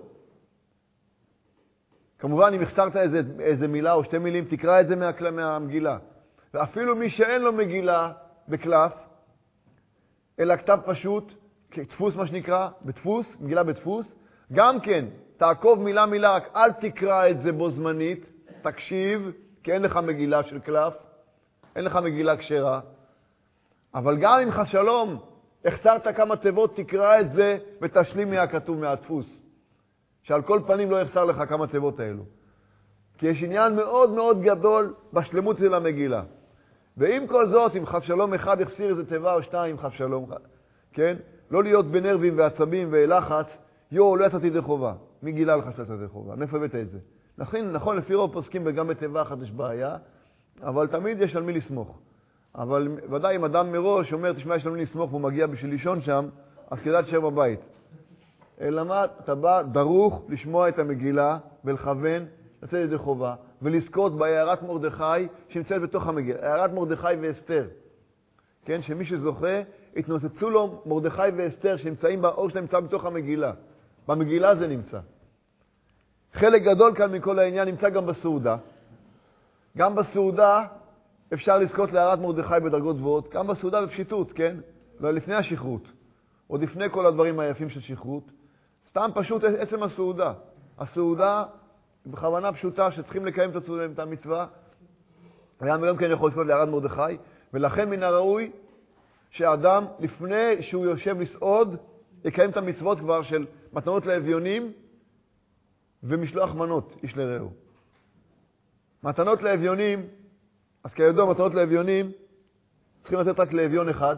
כמובן אם החסרת איזה מילה או שתי מילים, תקרא את זה מהמגילה. ואפילו מי שאין לו מגילה בקלף, אלא כתב פשוט, דפוס מה שנקרא, בדפוס, מגילה בדפוס, גם כן, תעקוב מילה, רק אל תקרא את זה בו זמנית, תקשיב, כי אין לך מגילה של קלף, אין לך מגילה כשרה. אבל גם אם חס שלום, החסרת כמה תיבות, תקרא את זה ותשלים מהכתוב מהדפוס. שעל כל פנים לא יחסר לך כמה תיבות האלו. כי יש עניין מאוד מאוד גדול בשלמות של המגילה. ועם כל זאת, אם חס שלום אחד יחסיר איזה תיבה או שתיים, חס שלום, כן? לא להיות בנרבים ועצבים ולחץ, לא יצאתי ידי חובה. מי גילה לך שאתה ידי חובה? מאיפה הבאת את זה? נכון, לפי רוב פוסקים וגם בתיבה אחת יש בעיה, אבל תמיד יש על מי לסמוך. אבל ודאי אם אדם מראש אומר, תשמע, יש על מי לסמוך והוא מגיע בשביל לישון שם, אז כדאי תשאר בבית. אלא מה? אתה בא דרוך לשמוע את המגילה ולכוון, לצאת ידי חובה, ולזכות בהערת מרדכי שנמצאת בתוך המגילה. הערת מרדכי ואסתר. כן? שמי שזוכה, התנוצצו לו מרדכי ואסתר שנמצאים באור שלהם נמצא בתוך המגילה. במגילה זה נמצא. חלק גדול כאן מכל העניין נמצא גם בסעודה. גם בסעודה אפשר לזכות להערת מרדכי בדרגות גבוהות, גם בסעודה בפשיטות, כן? ולפני השכרות. עוד לפני כל הדברים היפים של שכרות. סתם פשוט עצם הסעודה. הסעודה בכוונה פשוטה שצריכים לקיים את המצווה. וגם כן יכול לזכות להערת מרדכי. ולכן מן הראוי שאדם לפני שהוא יושב לסעוד, יקיים את המצוות כבר של מתנות לאביונים ומשלוח מנות איש לרעהו. מתנות לאביונים, אז כידוע מתנות לאביונים צריכים לתת רק לאביון אחד,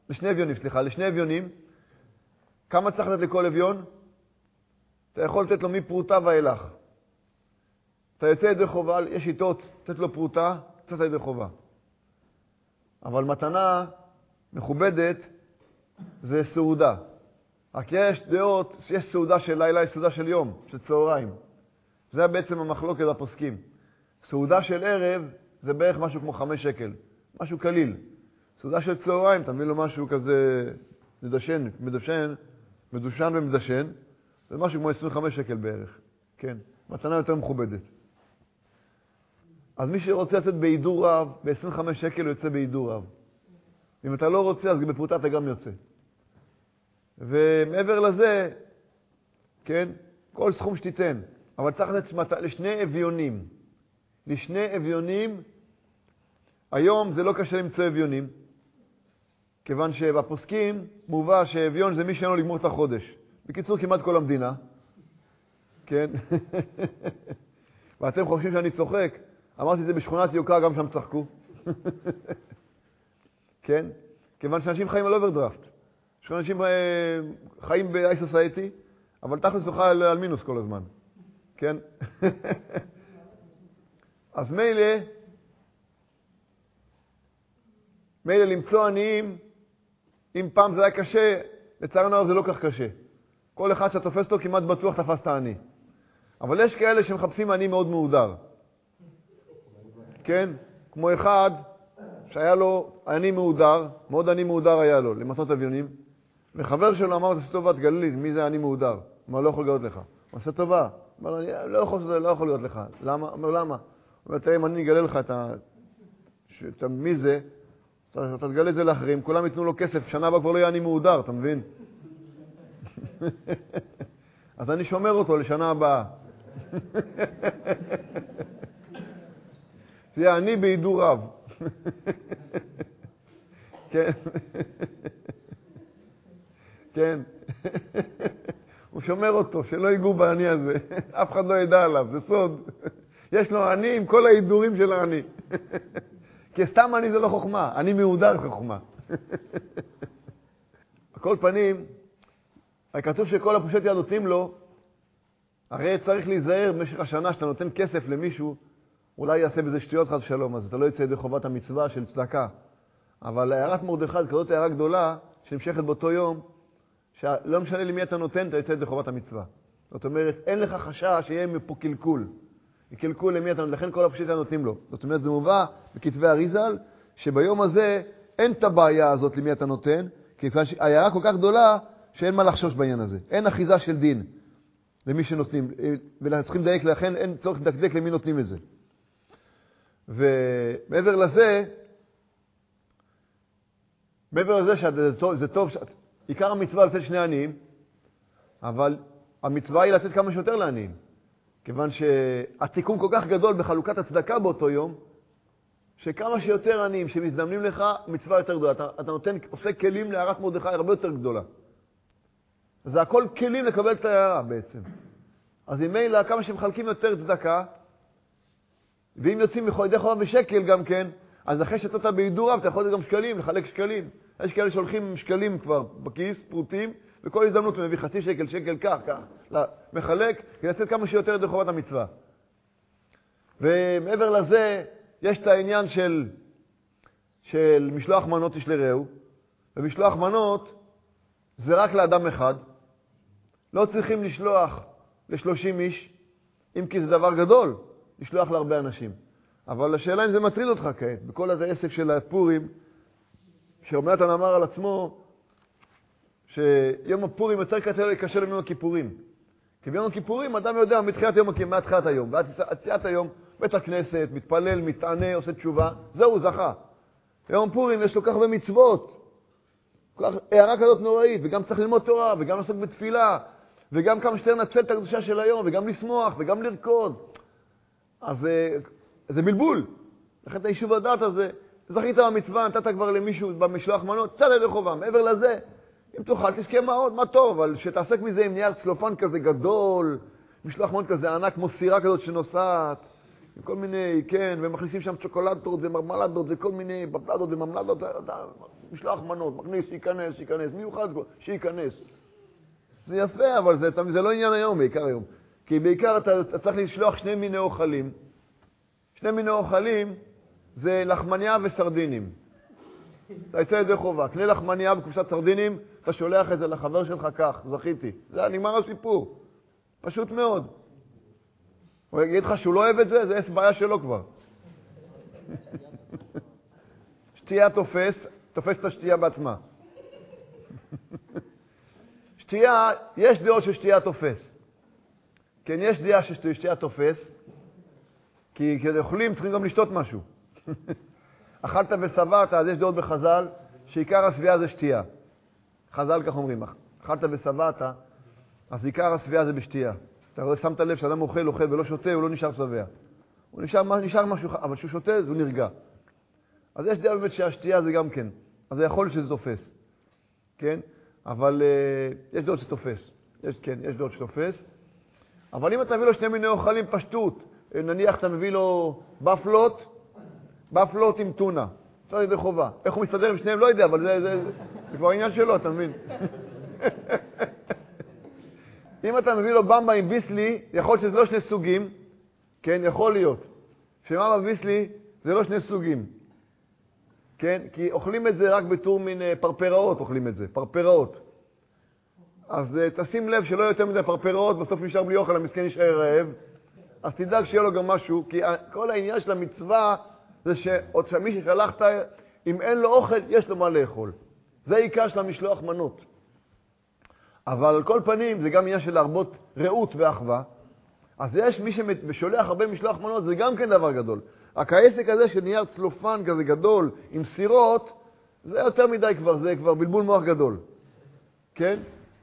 לשני אביונים, כמה צריך לתת לכל אביון? אתה יכול לתת לו מפרוטה ואילך. אתה יוצא ידי חובה, יש שיטות, לתת לו פרוטה, קצת ידי חובה. אבל מתנה מכובדת זה סעודה. רק יש דעות, יש סעודה של לילה, יש סעודה של יום, של צהריים. זה בעצם המחלוקת הפוסקים. סעודה של ערב זה בערך משהו כמו 5 שקל, משהו קליל. סעודה של צהריים, תמיד לו משהו כזה מדושן ומדשן, זה משהו כמו 25 שקל בערך. כן, מתנה יותר מכובדת. אז מי שרוצה לצאת בעידור רב, ב-25 שקל הוא יוצא בעידור רב. אם אתה לא רוצה, אז בפרוטה אתה גם יוצא. ומעבר לזה, כן, כל סכום שתיתן, אבל צריך לתת לשני אביונים. לשני אביונים, היום זה לא קשה למצוא אביונים, כיוון שבפוסקים מובא שאביון זה מי שאין לו לגמור את החודש. בקיצור, כמעט כל המדינה. כן? ואתם חושבים שאני צוחק, אמרתי את זה בשכונת יוקר, גם שם צחקו. כן? כיוון שאנשים חיים על אוברדרפט. שאנשים חיים ב-high society, אבל תכלס אוכל על מינוס כל הזמן. כן? אז מילא למצוא עניים, אם פעם זה היה קשה, לצערנו הרב זה לא כך קשה. כל אחד שתופס אותו כמעט בטוח תפס את העני. אבל יש כאלה שמחפשים עני מאוד מעודר. כן? כמו אחד שהיה לו עני מעודר, מאוד עני מעודר היה לו, למתנות אביונים, וחבר שלו אמר, תעשה טובה, תגלה לי, מי זה עני מעודר? אמר, לא יכול לגלות לך. הוא עושה טובה. אמר, אני לא יכול לגלות לך. למה? אומר, למה? הוא אומר, תראה, אם אני אגלה לך את מי זה, אתה תגלה את זה לאחרים, כולם ייתנו לו כסף, שנה הבאה כבר לא יהיה עני מעודר, אתה מבין? אז אני שומר אותו לשנה הבאה. זה אני בעידור רב. כן. כן. הוא שומר אותו, שלא ייגעו בעני הזה. אף אחד לא ידע עליו, זה סוד. יש לו עני עם כל העידורים של העני. כי סתם עני זה לא חוכמה, עני מעודר חוכמה. בכל פנים, כתוב שכל הפושט יד נותנים לו, הרי צריך להיזהר במשך השנה שאתה נותן כסף למישהו, אולי יעשה בזה שטויות חס ושלום, אז אתה לא יצא ידי חובת המצווה של צדקה. אבל הערת מרדכי זה כזאת הערה גדולה, שנמשכת באותו יום, שלא משנה למי אתה נותן, אתה יצא ידי חובת המצווה. זאת אומרת, אין לך חשש שיהיה מפה קלקול. קלקול למי אתה נותן, לכן כל הפושט יד נותנים לו. זאת אומרת, זה מובא בכתבי אריזל, שביום הזה אין את הבעיה הזאת למי אתה נותן, כי הערה כל כך גדולה, שאין מה לחשוש בעניין הזה. אין אחיזה של דין למי שנותנים, וצריכים לדייק, לכן אין צורך לדקדק למי נותנים את זה. ומעבר לזה שזה טוב, עיקר המצווה לתת שני עניים, אבל המצווה היא לתת כמה שיותר לעניים. כיוון שהתיקון כל כך גדול בחלוקת הצדקה באותו יום, שכמה שיותר עניים שמזדמנים לך, מצווה יותר גדולה. אתה עושה כלים להערת מרדכי הרבה יותר גדולה. זה הכל כלים לקבל את ההערה בעצם. אז אם מילא כמה שמחלקים יותר צדקה, ואם יוצאים ידי חובה בשקל גם כן, אז אחרי שתת בעידור רב, אתה יכול גם שקלים, לחלק שקלים. יש כאלה שהולכים שקלים כבר בכיס, פרוטים, וכל הזדמנות הוא מביא חצי שקל, שקל כך, מחלק, כדי לצאת כמה שיותר ידי חובת המצווה. ומעבר לזה, יש את העניין של משלוח מנות יש לרעהו, ומשלוח מנות זה רק לאדם אחד. לא צריכים לשלוח ל30 איש, אם כי זה דבר גדול, לשלוח להרבה אנשים. אבל השאלה אם זה מטריד אותך כעת, בכל הזה עסק של הפורים, שרבי נתן אמר על עצמו, שיום הפורים יותר קשה ליום הכיפורים. כי ביום הכיפורים אדם יודע מתחילת היום, ועד יציאת היום, בית הכנסת, מתפלל, מתענה, עושה תשובה, זהו, זכה. ביום הפורים יש לו כך הרבה מצוות, הערה כזאת נוראית, וגם צריך ללמוד תורה, וגם לעסוק בתפילה, וגם כמה שיותר לנצל את הקדושה של היום, וגם לשמוח, וגם לרקוד. אז זה בלבול. לכן את היישוב הדעת הזה, זכית במצווה, נתת כבר למישהו במשלוח מנות, צד ידי חובה. מעבר לזה, אם תוכל, תזכה מאוד, מה טוב, אבל שתעסק מזה עם נייר צלופן כזה גדול, משלוח מנות כזה ענק כמו סירה כזאת שנוסעת, כל מיני, כן, ומכניסים שם צ'וקולדות ומרמלדות וכל מיני בבלדות וממלדות, משלוח מנות, מכניס, שייכנס, מיוחד, שייכנס. זה יפה, אבל זה לא עניין היום, בעיקר היום. כי בעיקר אתה צריך לשלוח שני מיני אוכלים. שני מיני אוכלים זה לחמניה וסרדינים. אתה יצא ידי חובה. קנה לחמניה וקופסת סרדינים, אתה שולח את זה לחבר שלך כך, זכיתי. זה נגמר הסיפור. פשוט מאוד. הוא יגיד לך שהוא לא אוהב את זה, זה בעיה שלו כבר. שתייה תופס את השתייה בעצמה. שתייה, יש דעות ששתייה תופס. כן, יש דעה ששתייה תופס, כי כשאוכלים צריכים גם לשתות משהו. אכלת ושבעת, אז יש דעות בחז"ל, שעיקר השביעה זה שתייה. חז"ל כך אומרים, אכלת ושבעת, אז עיקר השביעה זה בשתייה. אתה רואה, שמת לב שאדם אוכל ולא שותה, הוא לא נשאר שבע. הוא נשאר משהו, אבל כשהוא שותה, הוא נרגע. אז יש דעה באמת שהשתייה זה גם כן. אז זה יכול להיות שזה תופס. כן? אבל יש דעות שתופס. יש דעות שתופס. אבל אם אתה מביא לו שני מיני אוכלים פשטות, נניח אתה מביא לו בפלות עם טונה. צריך ידי חובה. איך הוא מסתדר עם שניהם? לא יודע, אבל זה כבר העניין שלו, אתה מבין? אם אתה מביא לו במבה עם ביסלי, יכול להיות שזה לא שני סוגים, כן, יכול להיות. שממה ביסלי זה לא שני סוגים, כן, כי אוכלים את זה רק בתור מין פרפראות, אוכלים את זה, פרפראות. אז תשים לב שלא יותר מדי פרפראות, בסוף נשאר בלי אוכל, המסכן נשאר רעב, אז תדאג שיהיה לו גם משהו, כי כל העניין של המצווה זה שעוד שמי ששלחת, אם אין לו אוכל, יש לו מה לאכול. זה עיקר של המשלוח מנות. אבל על כל פנים, זה גם עניין של להרבות רעות ואחווה. אז יש מי ששולח הרבה משלוח מנות, זה גם כן דבר גדול. רק העסק הזה של נייר צלופן כזה גדול, עם סירות, זה יותר מדי כבר, זה כבר בלבול מוח גדול. כן?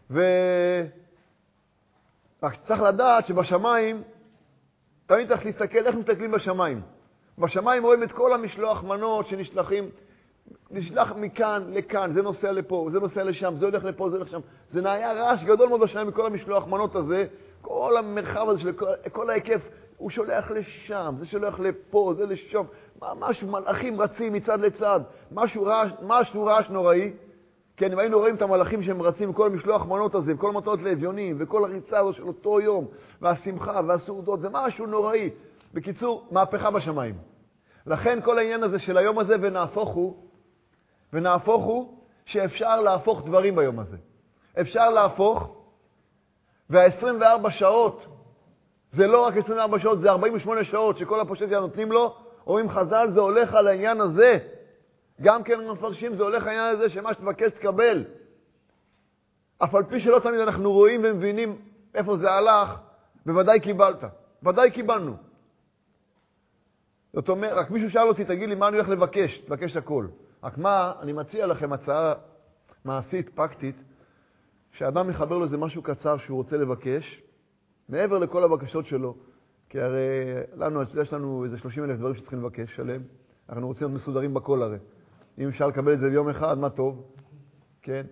רק צריך לדעת שבשמיים, תמיד צריך להסתכל, איך מסתכלים בשמיים? בשמיים רואים את כל המשלוח מנות שנשלחים, נשלח מכאן לכאן, זה נוסע לפה, זה נוסע לשם, זה הולך לפה, זה הולך שם. זה נהיה רעש גדול מאוד בשמיים מכל המשלוח מנות הזה, כל המרחב הזה של כל ההיקף, הוא שולח לשם, זה שולח לפה, זה לשם, משהו, מלאכים רצים מצד לצד, משהו רעש נוראי. כן, אם היינו רואים את המלאכים שהם רצים עם כל המשלוח מנות הזה, עם כל המטרות לאביונים, וכל הריצה הזו של אותו יום, והשמחה והסעודות, זה משהו נוראי. בקיצור, מהפכה בשמיים. לכן כל העניין הזה של היום הזה, ונהפוך הוא שאפשר להפוך דברים ביום הזה. אפשר להפוך, וה-24 שעות, זה לא רק 24 שעות, זה 48 שעות שכל הפושטיה נותנים לו, או אם חז"ל זה הולך על העניין הזה, גם כן מפרשים, זה הולך העניין הזה שמה שתבקש תקבל. אף על פי שלא תמיד אנחנו רואים ומבינים איפה זה הלך, בוודאי קיבלת. ודאי קיבלנו. זאת אומרת, רק מישהו שאל אותי, תגיד לי מה אני הולך לבקש, תבקש הכל. רק מה, אני מציע לכם הצעה מעשית, פרקטית, שאדם מחבר לו איזה משהו קצר שהוא רוצה לבקש, מעבר לכל הבקשות שלו, כי הרי יש לנו איזה 30,000 דברים שצריכים לבקש שלם, אנחנו רוצים להיות מסודרים בכל הרי. אם אפשר לקבל את זה ביום אחד, מה טוב, כן?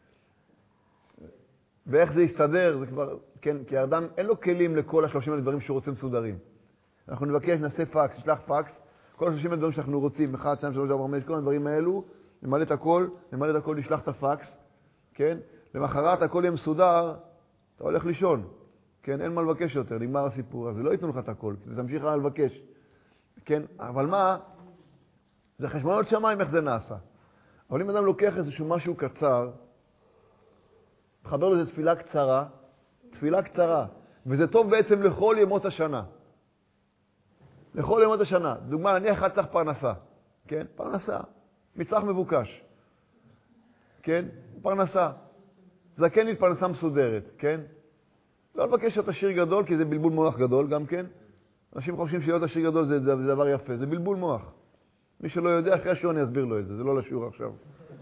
ואיך זה יסתדר, זה כבר, כן, כי האדם אין לו כלים לכל ה-30,000 דברים שהוא רוצה מסודרים. אנחנו נבקש, נעשה פקס, נשלח פקס, כל ה-30,000 דברים שאנחנו רוצים, 1, 2, 3, 4, 5, כל הדברים האלו, נמלא את הכל, נשלח את הפקס, כן? למחרת הכל יהיה מסודר, אתה הולך לישון, כן? אין מה לבקש יותר, נגמר הסיפור, אז זה לא ייתנו לך את הכל, זה תמשיך לבקש, כן? אבל מה? זה חשבונות שמיים איך זה נעשה. אבל אם אדם לוקח איזשהו משהו קצר, מחבר לזה תפילה קצרה, וזה טוב בעצם לכל ימות השנה. לכל ימות השנה. דוגמה, נניח אחד צריך פרנסה. כן? פרנסה. מצרך מבוקש. כן? פרנסה. זקן פרנסה מסודרת. כן? לא לבקש להיות עשיר גדול, כי זה בלבול מוח גדול גם כן. אנשים חושבים להיות עשיר גדול זה דבר יפה. זה בלבול מוח. מי שלא יודע, אחרי השיעור אני אסביר לו את זה. זה לא לשיעור עכשיו.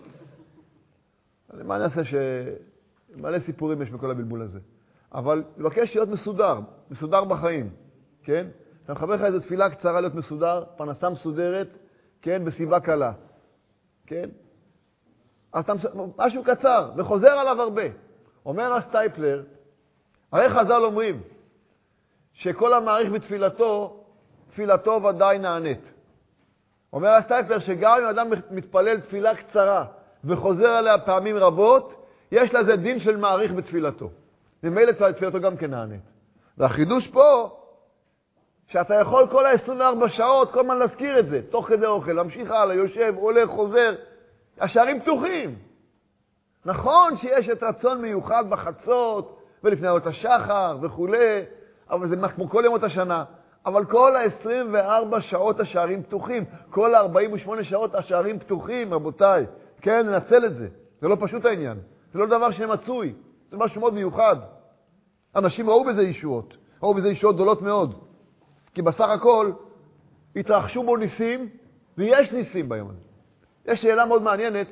מה אני אעשה מלא סיפורים יש בכל הבלבול הזה. אבל לבקש להיות מסודר בחיים. כן? אתה מחבר לך איזו תפילה קצרה להיות מסודר, פרנסה מסודרת, כן, בסביבה קלה. כן? אז אתה משהו קצר, וחוזר עליו הרבה. אומר הסטייפלר, הרי חז"ל אומרים, שכל המעריך בתפילתו, תפילתו ודאי נענית. אומר הסטייפלר שגם אם אדם מתפלל תפילה קצרה וחוזר עליה פעמים רבות, יש לזה דין של מעריך בתפילתו. ממילא תפילתו גם כן נענית. והחידוש פה, שאתה יכול כל ה-24 שעות, כל הזמן להזכיר את זה, תוך כדי אוכל, להמשיך הלאה, יושב, הולך, חוזר, השערים פתוחים. נכון שיש את רצון מיוחד בחצות, ולפני עלות השחר וכו', אבל זה כמו כל ימות השנה. אבל כל ה-24 שעות השערים פתוחים, כל ה-48 שעות השערים פתוחים, רבותיי. כן, ננצל את זה. זה לא פשוט העניין. זה לא דבר שמצוי. זה משהו מאוד מיוחד. אנשים ראו בזה ישועות. ראו בזה ישועות גדולות מאוד. כי בסך הכל התרחשו בו ניסים, ויש ניסים ביום הזה. יש שאלה מאוד מעניינת.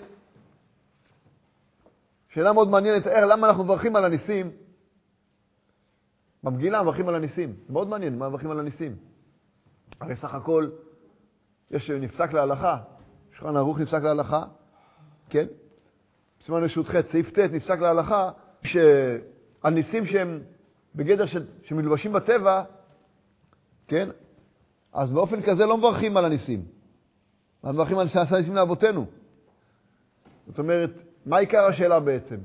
למה אנחנו מברכים על הניסים? במגילה מברכים על הניסים. זה מאוד מעניין, מה מברכים על הניסים? הרי סך הכל יש נפסק להלכה. שולחן ערוך נפסק להלכה. כן? סימן רשות ח' סעיף ט' נפסק להלכה, שעל ניסים שהם בגדר שמלובשים בטבע, כן? אז באופן כזה לא מברכים על הניסים. מברכים על שעשה ניסים לאבותינו. זאת אומרת, מה עיקר השאלה בעצם?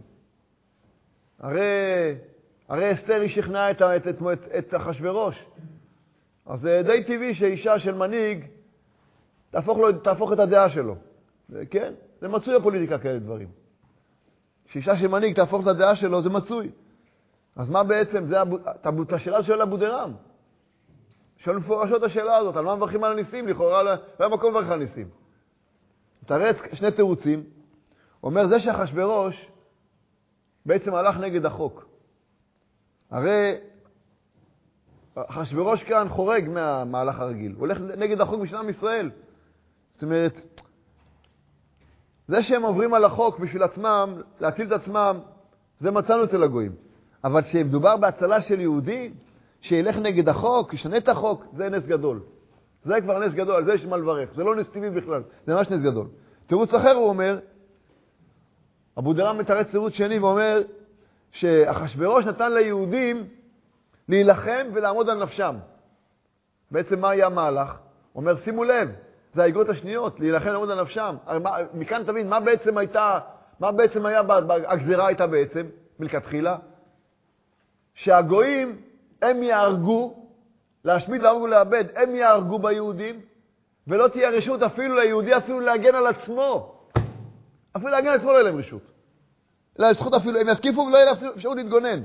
הרי אסתר היא שכנעה את אחשוורוש. אז זה די טבעי שאישה של מנהיג תהפוך את הדעה שלו. כן? זה מצוי הפוליטיקה כאלה דברים. שאישה של מנהיג תהפוך את הדעה שלו, זה מצוי. אז מה בעצם? זה השאלה של אבו דרם. שואל מפורשות השאלה הזאת, על מה מברכים על הניסים? לכאורה לא היה מקום לברך על הניסים. תראה שני תירוצים. אומר זה שאחשוורוש בעצם הלך נגד החוק. הרי אחשוורוש כאן חורג מהמהלך הרגיל. הוא הולך נגד החוק בשביל עם ישראל. זאת אומרת, זה שהם עוברים על החוק בשביל עצמם, להציל את עצמם, זה מצאנו אצל הגויים. אבל כשמדובר בהצלה של יהודי, שילך נגד החוק, ישנה את החוק, זה נס גדול. זה כבר נס גדול, על זה יש מה לברך. זה לא נס טבעי בכלל, זה ממש נס גדול. תירוץ אחר הוא אומר, אבו דרם מתרץ תירוץ שני ואומר, שאחשוורוש נתן ליהודים להילחם ולעמוד על נפשם. בעצם מה היה המהלך? אומר, שימו לב, זה האגרות השניות, להילחם ולעמוד על נפשם. מכאן תבין, מה בעצם היה, הגזירה הייתה בעצם, מלכתחילה? שהגויים, הם יהרגו, להשמיד, להרוג ולאבד, הם יהרגו ביהודים, ולא תהיה רשות אפילו ליהודי, אפילו להגן על עצמו. אפילו להגן על עצמו לא יהיה להם רשות. לא, זכות אפילו, הם יתקיפו ולא יהיה להם אפשרות להתגונן.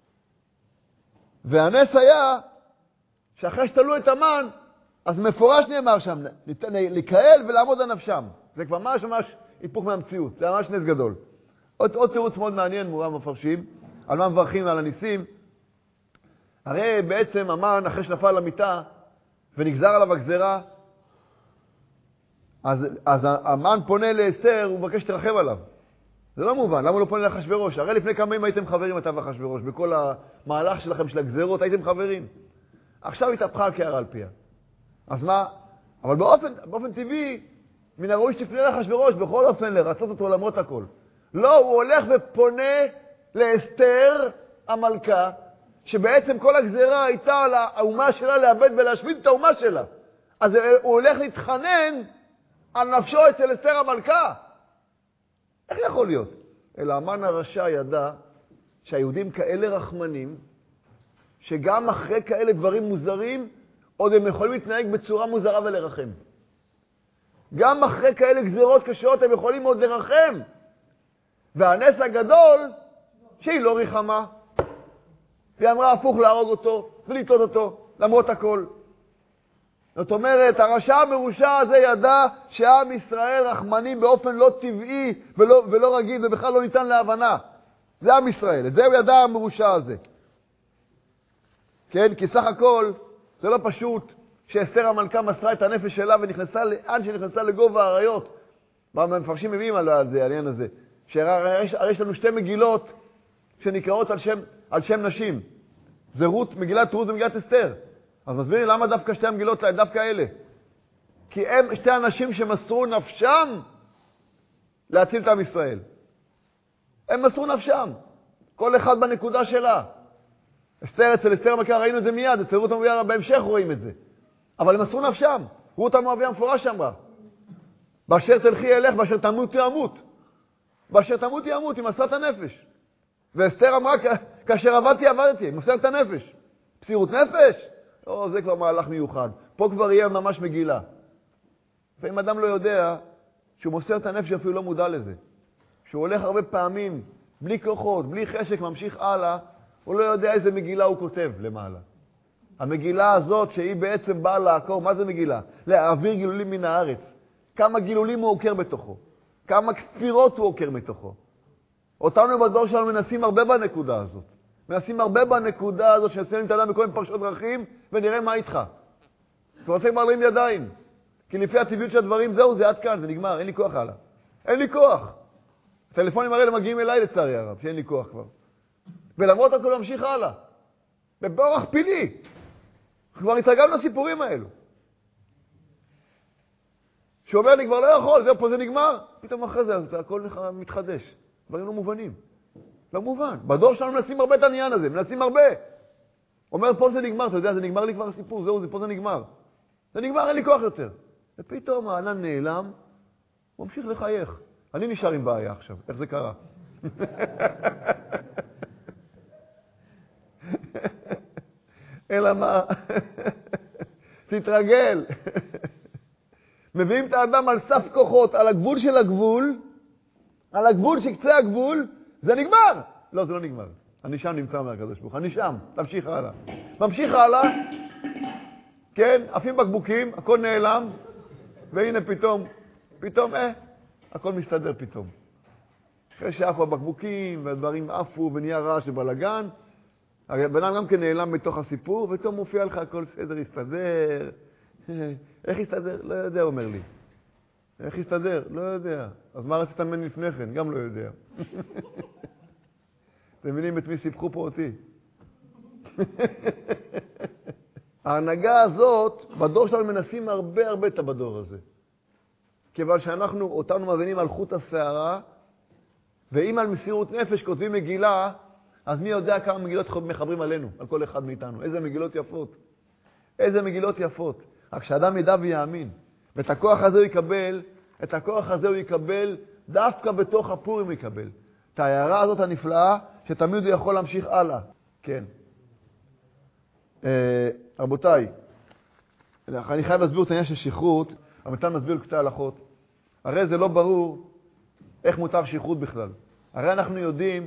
והנס היה, שאחרי שתלו את המן, אז מפורש נאמר שם, לקהל ולעמוד על נפשם. זה כבר ממש היפוך מהמציאות, זה ממש נס גדול. עוד תירוץ מאוד מעניין, מורם מפרשים, על מה מברכים ועל הניסים. הרי בעצם המן, אחרי שנפל למיטה, ונגזר עליו הגזרה, אז המן פונה לאסתר, הוא מבקש שתרחם עליו. זה לא מובן, למה הוא לא פונה לאחשוורוש? הרי לפני כמה ימים הייתם חברים, אתה ואחשוורוש, בכל המהלך שלכם של הגזרות, הייתם חברים. עכשיו התהפכה הקערה על פיה. אז מה? אבל באופן טבעי, מן הראוי שתפנה לאחשוורוש, בכל אופן לרצות אותו למרות הכל. לא, הוא הולך ופונה לאסתר המלכה, שבעצם כל הגזרה הייתה על האומה שלה לאבד ולהשמיד את האומה שלה. אז הוא הולך להתחנן על נפשו אצל אסתר המלכה. איך יכול להיות? אלא המן הרשע ידע שהיהודים כאלה רחמנים, שגם אחרי כאלה דברים מוזרים, עוד הם יכולים להתנהג בצורה מוזרה ולרחם. גם אחרי כאלה גזירות קשות הם יכולים עוד לרחם. והנס הגדול, שהיא לא ריחמה. והיא אמרה הפוך להרוג אותו ולטעות אותו, למרות הכל. זאת אומרת, הרשע המרושע הזה ידע שעם ישראל רחמנים באופן לא טבעי ולא רגיל ובכלל לא ניתן להבנה. זה עם ישראל, את זה הוא ידע המרושע הזה. כן, כי סך הכל זה לא פשוט שאסתר המלכה מסרה את הנפש שלה ונכנסה לאן שנכנסה לגובה האריות. המפרשים מביאים על זה, העניין הזה. שהרי יש לנו שתי מגילות שנקראות על שם נשים. זה מגילת רות ומגילת אסתר. אז מסבירים למה דווקא שתי המגילות, דווקא אלה. כי הם שתי אנשים שמסרו נפשם להציל את עם ישראל. הם מסרו נפשם. כל אחד בנקודה שלה. אסתר, אצל אסתר המלכה ראינו את זה מיד, אצל רות המלכה בהמשך רואים את זה. אבל הם מסרו נפשם. ראו אותם אוהבי המפורש שאמרה. באשר תלכי אלך, באשר תמות ימות. באשר תמות ימות, היא מסרה את הנפש. ואסתר אמרה, כאשר עבדתי, היא מסרה את הנפש. מסירות נפש? זה כבר מהלך מיוחד. פה כבר יהיה ממש מגילה. ואם אדם לא יודע שהוא מוסר את הנפש, אפילו לא מודע לזה. שהוא הולך הרבה פעמים, בלי כוחות, בלי חשק, ממשיך הלאה, הוא לא יודע איזה מגילה הוא כותב למעלה. המגילה הזאת שהיא בעצם באה לעקור, מה זה מגילה? להעביר גילולים מן הארץ. כמה גילולים הוא עוקר בתוכו. כמה כפירות הוא עוקר מתוכו. אותנו בדור שלנו מנסים הרבה בנקודה הזאת. מנסים הרבה בנקודה הזאת שנסים את האדם בכל מיני פרשות דרכים, ונראה מה איתך. אתה רוצה כבר להרים ידיים. כי לפי הטבעיות של הדברים, זהו, זה עד כאן, זה נגמר, אין לי כוח הלאה. אין לי כוח. הטלפונים האלה מגיעים אליי לצערי הרב, שאין לי כוח כבר. ולמרות הכל ממשיך הלאה. בבורח פילי. כבר התרגלנו לסיפורים האלו. שאומר לי כבר לא יכול, זהו, פה זה נגמר. פתאום אחרי זה, הכל מתחדש. דברים לא מובנים. לא מובן. בדור שלנו מנסים הרבה את העניין הזה, מנסים הרבה. אומר, פה זה נגמר, אתה יודע, זה נגמר לי כבר הסיפור, זהו, פה זה נגמר. זה נגמר, אין לי כוח יותר. ופתאום הענן נעלם, הוא ממשיך לחייך. אני נשאר עם בעיה עכשיו, איך זה קרה? אלא מה? תתרגל. מביאים את האדם על סף כוחות, על הגבול של הגבול, על הגבול שקצה הגבול, זה נגמר. לא, זה לא נגמר. אני שם נמצא מהקדוש ברוך הוא. אני שם, תמשיך הלאה. ממשיך הלאה, כן, עפים בקבוקים, הכל נעלם, והנה פתאום, הכל מסתדר פתאום. אחרי שעפו הבקבוקים, והדברים עפו ונהיה רעש ובלגן, הבן גם כן נעלם בתוך הסיפור, ופתאום מופיע לך הכל סדר, הסתדר. איך הסתדר? לא יודע, אומר לי. איך הסתדר? לא יודע. אז מה רצית ממני לפני כן? גם לא יודע. אתם מבינים את מי סיפחו פה אותי? ההנהגה הזאת, בדור שלנו מנסים הרבה את הבדור הזה. כיוון שאנחנו, אותנו מבינים על חוט השערה, ואם על מסירות נפש כותבים מגילה, אז מי יודע כמה מגילות מחברים עלינו, על כל אחד מאיתנו. איזה מגילות יפות. איזה מגילות יפות. רק שאדם ידע ויאמין. ואת הכוח הזה הוא יקבל, את הכוח הזה הוא יקבל, דווקא בתוך הפורים הוא יקבל. את ההערה הזאת הנפלאה, שתמיד הוא יכול להמשיך הלאה. כן. רבותיי, אני חייב להסביר את העניין של שכרות, אבל מתן מסביר קצת הלכות. הרי זה לא ברור איך מותר שכרות בכלל. הרי אנחנו יודעים,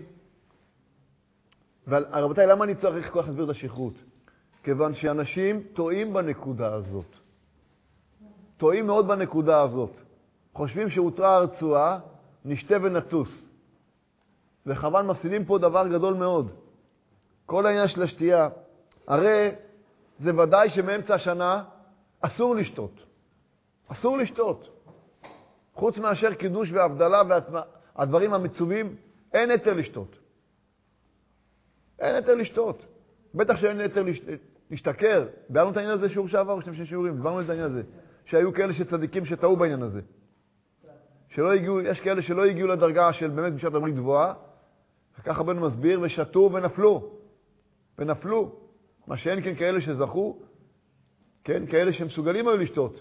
רבותיי, למה אני צריך כל כך להסביר את השכרות? כיוון שאנשים טועים בנקודה הזאת. טועים מאוד בנקודה הזאת. חושבים שהותרה הרצועה, נשתה ונטוס. וחבל, מפסידים פה דבר גדול מאוד. כל העניין של השתייה, הרי זה ודאי שמאמצע השנה אסור לשתות. אסור לשתות. חוץ מאשר קידוש והבדלה והדברים המצווים, אין היתר לשתות. אין היתר לשתות. בטח שאין היתר להשתכר. בעלנו את העניין הזה שיעור שעבר, או שני שיעורים, דברנו את העניין הזה. שהיו כאלה שצדיקים שטעו בעניין הזה. יש כאלה שלא הגיעו לדרגה של באמת בשעת הברית גבוהה, וככה בנו מסביר, ושתו ונפלו. מה שאין כן כאלה שזכו, כן, כאלה שמסוגלים היו לשתות.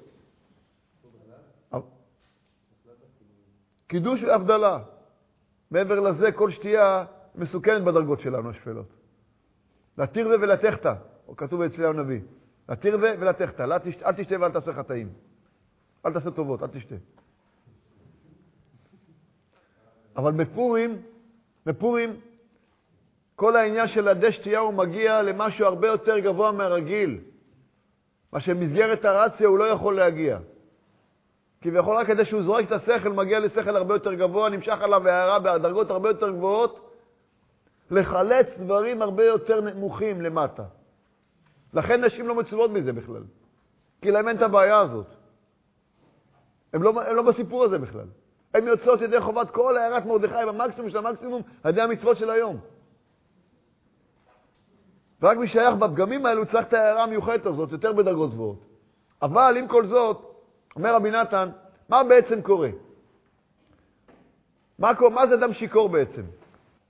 קידוש והבדלה. מעבר לזה, כל שתייה מסוכנת בדרגות שלנו, השפלות. להתיר ולתחתא, או כתוב אצלי הנביא. להתיר ולתחתא, אל תשתה ואל תעשה חטאים. אל תעשה טובות, אל תשתה. אבל בפורים, כל העניין של עדי שתייה הוא מגיע למשהו הרבה יותר גבוה מהרגיל. מה שמסגרת הרציה הוא לא יכול להגיע. כביכול רק כדי שהוא זורק את השכל, מגיע לשכל הרבה יותר גבוה, נמשך עליו הערה בדרגות הרבה יותר גבוהות, לחלץ דברים הרבה יותר נמוכים למטה. לכן נשים לא מצוות מזה בכלל. כי להם אין את הבעיה הזאת. הם לא בסיפור הזה בכלל. הם יוצאות ידי חובת כל הערת מרדכי במקסימום של המקסימום, על ידי המצוות של היום. ורק מי שייך בפגמים האלו צריך את ההערה המיוחדת הזאת, יותר בדרגות גבוהות. אבל עם כל זאת, אומר רבי נתן, מה בעצם קורה? מה זה אדם שיקור בעצם?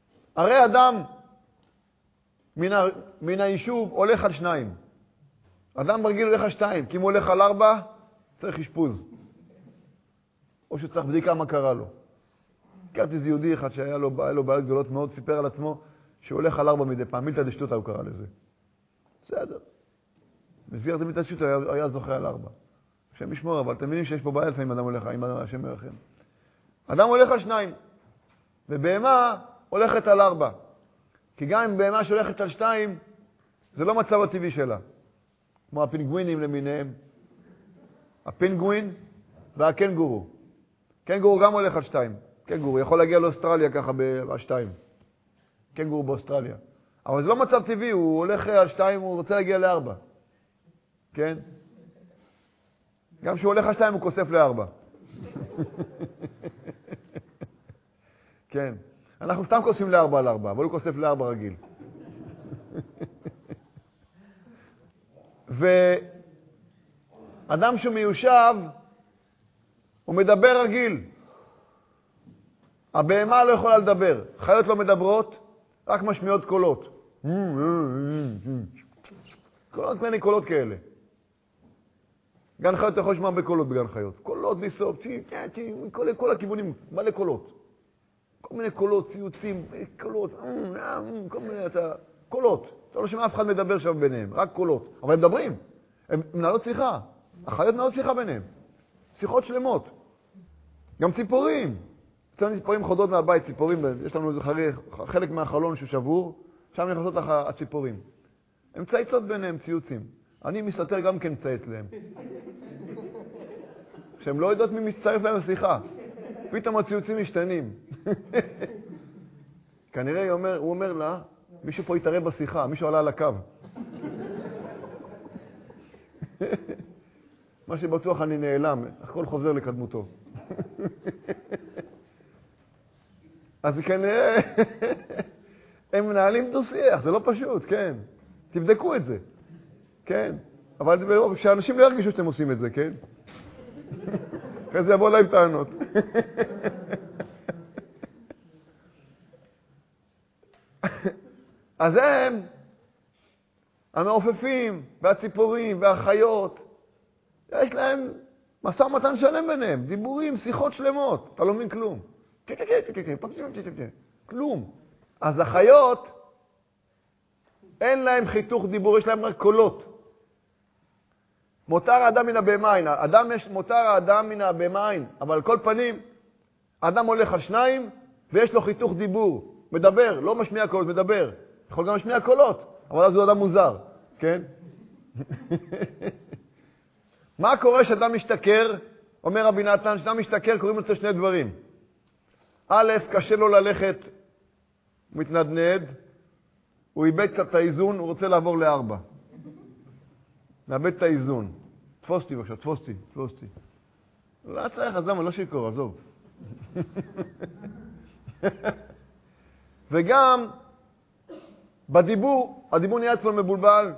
הרי אדם מן היישוב הולך על שניים. אדם רגיל הולך על 2, כי אם הוא הולך על 4, צריך אשפוז. או שצריך בדיקה מה קרה לו. הכרתי איזה יהודי אחד שהיה לו בעיות גדולות מאוד, סיפר על עצמו שהוא הולך על 4 מדי פעם, מילתא דשטותא הוא קרא לזה. בסדר. במסגרת מילתא דשטותא היה זוכה על 4. השם ישמור, אבל אתם מבינים שיש פה בעיה לפעמים אדם הולך, אם השם ירחם. אדם הולך על 2, ובהמה הולכת על 4. כי גם אם בהמה שהולכת על 2, זה לא מצב הטבעי שלה. כמו הפינגווינים למיניהם. הפינגווין והקנגורו. קנגורו גם הולך על 2. קנגורו יכול להגיע לאוסטרליה ככה ב-2. קנגורו באוסטרליה. אבל זה לא מצב טבעי, הוא הולך על 2, הוא רוצה להגיע ל4. כן? גם כשהוא הולך על 2 הוא כוסף ל4. כן. אנחנו סתם כוספים ל4 על 4, אבל הוא כוסף ל4 רגיל. ואדם שמיושב, הוא מדבר רגיל. הבהמה לא יכולה לדבר. חיות לא מדברות, רק משמיעות קולות. קולות מיני קולות כאלה. גן חיות יכול לשמוע בקולות בגן חיות. קולות בסוף, כל הכיוונים, מלא קולות. כל מיני קולות, ציוצים, קולות, כל מיני, קולות. אתה לא שומע אף אחד מדבר שם ביניהם, רק קולות. אבל הם מדברים. הם מנהלות שיחה. החיות מנהלות שיחה ביניהם. שיחות שלמות. גם ציפורים. אצלנו ציפורים חודות מהבית, ציפורים, יש לנו חלק מהחלון שהוא שבור, שם נכנסות לך הציפורים. הם צייצות ביניהם, ציוצים. אני מסתתר גם כן צייץ להם. שהם לא יודעות מי מצטרף להם לשיחה. פתאום הציוצים משתנים. כנראה הוא אומר לה, מישהו פה יתערב בשיחה, מישהו עלה על הקו. מה שבטוח אני נעלם, הכל חוזר לקדמותו. אז כנראה, הם מנהלים דו-שיח, זה לא פשוט, כן. תבדקו את זה, כן. אבל כשאנשים לא ירגישו שאתם עושים את זה, כן. אחרי זה יבוא להם טענות. אז הם, המעופפים והציפורים והחיות, יש להם משא ומתן שלם ביניהם, דיבורים, שיחות שלמות, אתה לא מבין כלום. כלום. אז החיות, אין להם חיתוך דיבור, יש להם רק קולות. מותר האדם מן הבהמה אין. מותר האדם מן הבהמה אין. אבל על כל פנים, האדם הולך על 2, ויש לו חיתוך דיבור. מדבר, לא משמיע קולות, מדבר. יכול גם משמיע קולות, אבל אז הוא אדם מוזר. כן? מה קורה שאדם משתכר? אומר רבי נתן, שאדם משתכר קוראים לזה 2 דברים. א', קשה לו ללכת, הוא מתנדנד, הוא איבד קצת את האיזון, הוא רוצה לעבור ל4. מאבד את האיזון. תפוס אותי בבקשה, תפוס אותי. לא צריך, אז למה? לא שיקור, עזוב. וגם בדיבור, הדיבור נהיה אצלו מבולבל.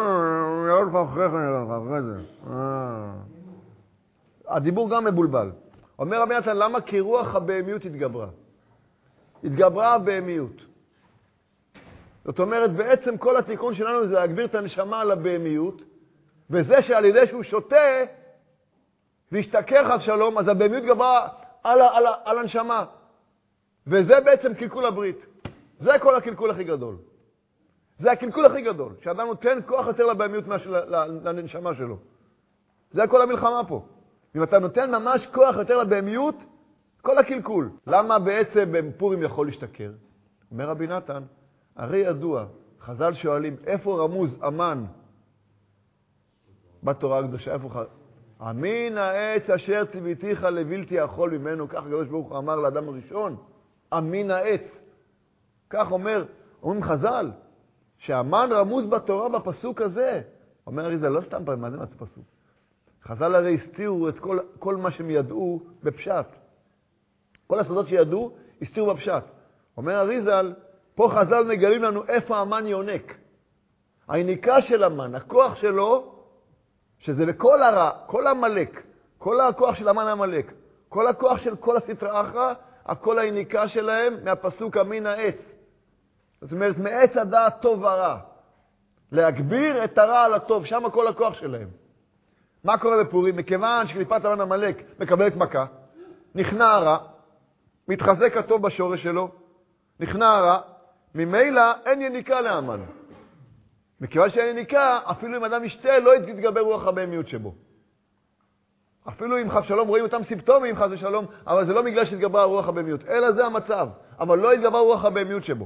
הדיבור גם מבולבל. אומר רבי נתן, למה? כי רוח הבהמיות התגברה. התגברה הבהמיות. זאת אומרת, בעצם כל התיקון שלנו זה להגביר את הנשמה על הבהמיות, וזה שעל ידי שהוא שותה והשתכר חס שלום, אז הבהמיות גברה על הנשמה. וזה בעצם קלקול הברית. זה כל הקלקול הכי גדול. זה הקלקול הכי גדול, שאדם נותן כוח יותר לבהמיות לנשמה שלו. זה כל המלחמה פה. אם אתה נותן ממש כוח יותר לבהמיות, כל הקלקול. למה בעצם בפורים יכול להשתכר? אומר רבי נתן, הרי ידוע, חז"ל שואלים, איפה רמוז אמן בתורה הקדושה? איפה אמין העץ אשר ציוויתיך לבלתי אכול ממנו, כך הקדוש ברוך הוא אמר לאדם הראשון, אמין העץ. כך אומרים חז"ל, שהמן רמוז בתורה בפסוק הזה. אומר הרי זה לא סתם פעם, מה זה פסוק? חז"ל הרי הסתירו את כל מה שהם ידעו בפשט. כל הסודות שידעו, הסתירו בפשט. אומר הריזל, פה חז"ל מגלים לנו איפה המן יונק. היניקה של המן, הכוח שלו, שזה בכל הרע, כל המלאק, כל הכוח של המן המלאק, כל הכוח של כל הסטרא אחרא, הכל היניקה שלהם מהפסוק אמין העץ. זאת אומרת, מעץ הדעת טוב ורע. להגביר את הרע על הטוב, שם כל הכוח שלהם. מה קורה בפורים? מכיוון שקליפת המן עמלק מקבלת מכה, נכנע הרע, מתחזק הטוב בשורש שלו, נכנע הרע, ממילא אין יניקה להמן. מכיוון שאין יניקה, אפילו אם אדם ישתה, לא יתגבר רוח הבהמיות שבו. אפילו אם חס שלום רואים אותם סימפטומים, חס ושלום, אבל זה לא בגלל שהתגברה רוח הבהמיות, אלא זה המצב, אבל לא יתגברה רוח הבהמיות שבו.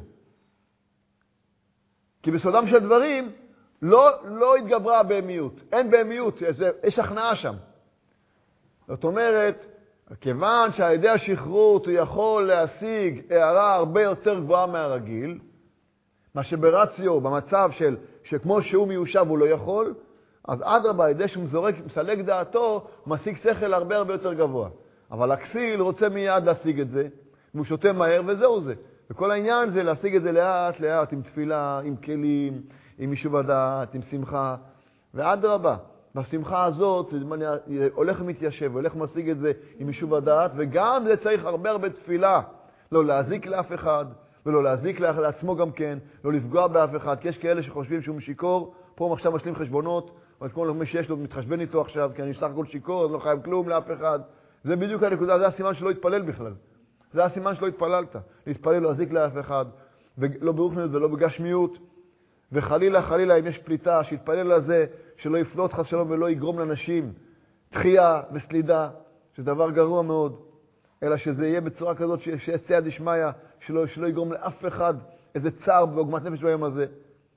כי בסודם של דברים, לא התגברה הבהמיות, אין בהמיות, יש הכנעה שם. זאת אומרת, כיוון שעל ידי השחרות הוא יכול להשיג הערה הרבה יותר גבוהה מהרגיל, מה שברציו, במצב שכמו שהוא מיושב הוא לא יכול, אז אדרבה, על ידי שהוא מסלק דעתו, הוא משיג שכל הרבה הרבה יותר גבוה. אבל הכסיל רוצה מיד להשיג את זה, והוא שותה מהר וזהו זה. וכל העניין זה להשיג את זה לאט לאט, עם תפילה, עם כלים, עם יישוב הדעת, עם שמחה. ואדרבה, בשמחה הזאת הולך ומתיישב, הולך ומשיג את זה עם יישוב הדעת, וגם זה צריך הרבה הרבה תפילה. לא להזיק לאף אחד, ולא להזיק לעצמו גם כן, לא לפגוע באף אחד, כי יש כאלה שחושבים שהוא משיקור, פה הוא עכשיו משלים חשבונות, אבל כמו מי שיש לו מתחשבן איתו עכשיו, כי אני סך הכל שיקור, אז לא חייב כלום לאף אחד. זה בדיוק הנקודה, זה הסימן שלא התפלל בכלל. זה הסימן שלא התפללת. להתפלל לא להזיק לאף אחד, ולא ברוחניות ולא בגשמיות. וחלילה, חלילה, אם יש פליטה, שיתפלל לזה, שלא יפלוט חס שלום ולא יגרום לאנשים תחייה וסלידה, שזה דבר גרוע מאוד. אלא שזה יהיה בצורה כזאת שיש סייע דשמיא, שלא יגרום לאף אחד איזה צער בעוגמת נפש ביום הזה.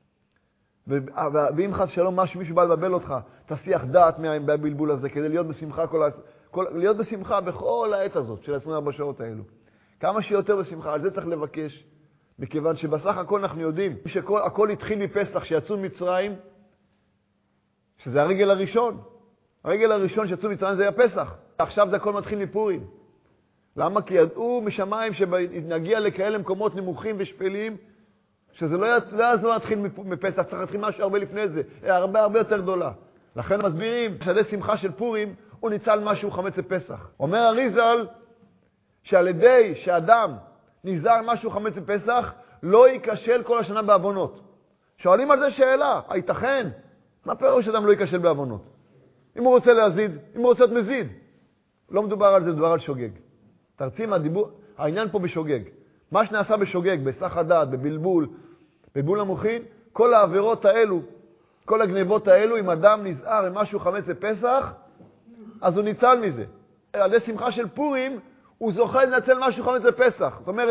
ואם חס שלום מישהו בא לבלבל אותך, תסיח דעת מהבלבול הזה, כדי להיות בשמחה, להיות בשמחה בכל העת הזאת של 24 שעות האלו. כמה שיותר בשמחה, על זה צריך לבקש, מכיוון שבסך הכל אנחנו יודעים שהכל התחיל מפסח, שיצאו מצרים, שזה הרגל הראשון. הרגל הראשון שיצאו מצרים זה היה פסח. עכשיו זה הכל מתחיל מפורים. למה? כי ידעו משמיים שנגיע לכאלה מקומות נמוכים ושפלים, שזה לא יעזור להתחיל מפסח, צריך להתחיל משהו הרבה לפני זה, הרבה הרבה יותר גדולה. לכן מסבירים, שעל ידי שמחה של פורים, הוא ניצל משהו חמץ לפסח. אומר אריזל, שעל ידי שאדם נזהר משהו חמץ לפסח, לא ייכשל כל השנה בעוונות. שואלים על זה שאלה, הייתכן? מה פירוש שאדם לא ייכשל בעוונות? אם הוא רוצה להזיד, אם הוא רוצה להיות מזיד. לא מדובר על זה, מדובר על שוגג. תרצים, העניין פה בשוגג. מה שנעשה בשוגג, בסך הדעת, בבלבול המוחין, כל העבירות האלו, כל הגניבות האלו, אם אדם נזהר עם משהו חמץ לפסח, אז הוא ניצל מזה. על ידי שמחה של פורים, הוא זוכה לנצל משהו חמץ לפסח. זאת אומרת,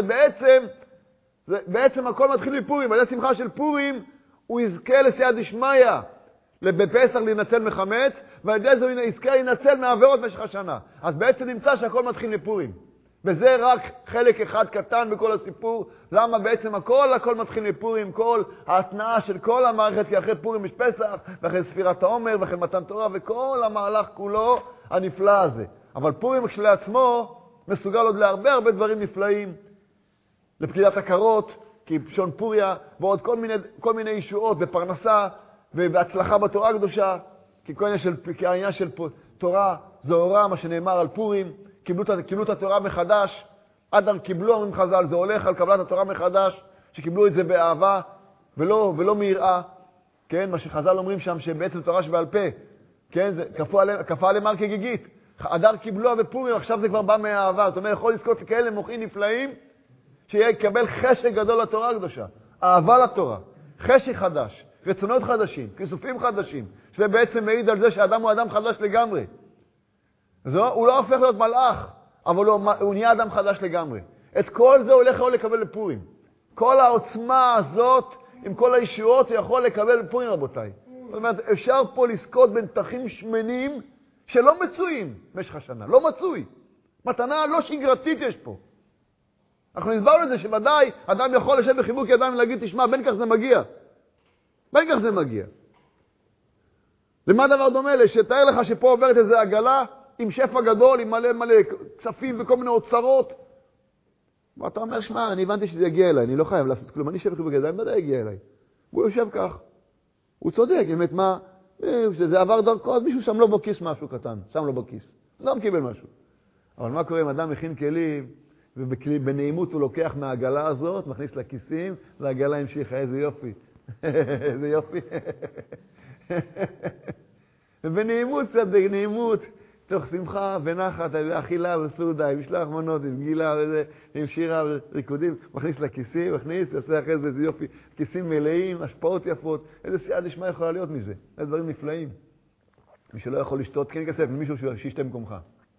בעצם הכל מתחיל מפורים. על ידי שמחה של פורים, הוא יזכה לסייע דשמיא, בפסח להינצל מחמץ, ועל ידי זה הוא יזכה להינצל מעבירות במשך השנה. אז בעצם נמצא שהכל מתחיל מפורים. וזה רק חלק אחד קטן בכל הסיפור, למה בעצם הכל מתחיל מפורים, כל ההתנאה של כל המערכת, כי אחרי פורים יש פסח, ואחרי ספירת העומר, ואחרי מתן תורה, וכל המהלך כולו הנפלא הזה. אבל פורים כשלעצמו מסוגל עוד להרבה הרבה דברים נפלאים, לפקידת הקרות, כי שון פוריה, ועוד כל מיני ישועות בפרנסה, ובהצלחה בתורה הקדושה, כי העניין של תורה זו אורה, מה שנאמר על פורים, קיבלו את התורה מחדש, אדר קיבלו, אומרים חז"ל, זה הולך על קבלת התורה מחדש, שקיבלו את זה באהבה ולא מיראה, כן? מה שחז"ל אומרים שם, שבעצם תורה שבעל פה, כן? זה כפה עליהם הר כגיגית. אדר קיבלו בפורים, עכשיו זה כבר בא מהאהבה. זאת אומרת, יכול לזכות כאלה מוחים נפלאים, שיקבל חשק גדול לתורה הקדושה, אהבה לתורה, חשק חדש, רצונות חדשים, כיסופים חדשים, שזה בעצם מעיד על זה שהאדם הוא אדם חדש לגמרי. הוא לא הופך להיות מלאך, אבל הוא נהיה אדם חדש לגמרי. את כל זה הוא הולך לקבל לפורים. כל העוצמה הזאת, עם כל הישועות, הוא יכול לקבל לפורים, רבותיי. זאת אומרת, אפשר פה לזכות בין תחים שמנים שלא מצויים במשך השנה. לא מצוי. מתנה לא שגרתית יש פה. אנחנו נסברנו את זה שוודאי אדם יכול לשבת בחיבוק ידיים ולהגיד, תשמע, בין כך זה מגיע. בין כך זה מגיע. למה דבר דומה? שתאר לך שפה עוברת איזו עגלה, עם שפע גדול, עם מלא כספים וכל מיני אוצרות. ואתה אומר, שמע, אני הבנתי שזה יגיע אליי, אני לא חייב לעשות כלום, אני אשב בחיבוק ידיים, ודאי יגיע אליי. הוא יושב כך. הוא צודק, באמת מה, שזה עבר דרכו, אז מישהו שם לו בכיס משהו קטן, שם לו בכיס. לא קיבל משהו. אבל מה קורה אם אדם מכין כלים, ובנעימות הוא לוקח מהעגלה הזאת, מכניס לכיסים, והעגלה המשיכה, איזה יופי. זה יופי. ובנעימות קצת, בנעימות, תוך שמחה ונחת, אכילה וסעודה, עם משלח מנות, עם גילה וזה, עם שירה וריקודים, מכניס לכיסים, מכניס, יוצא אחרי זה, זה יופי, כיסים מלאים, השפעות יפות, איזה סייעת נשמע יכולה להיות מזה, זה דברים נפלאים. מי שלא יכול לשתות, כן כסף, מישהו שישתה במקומך.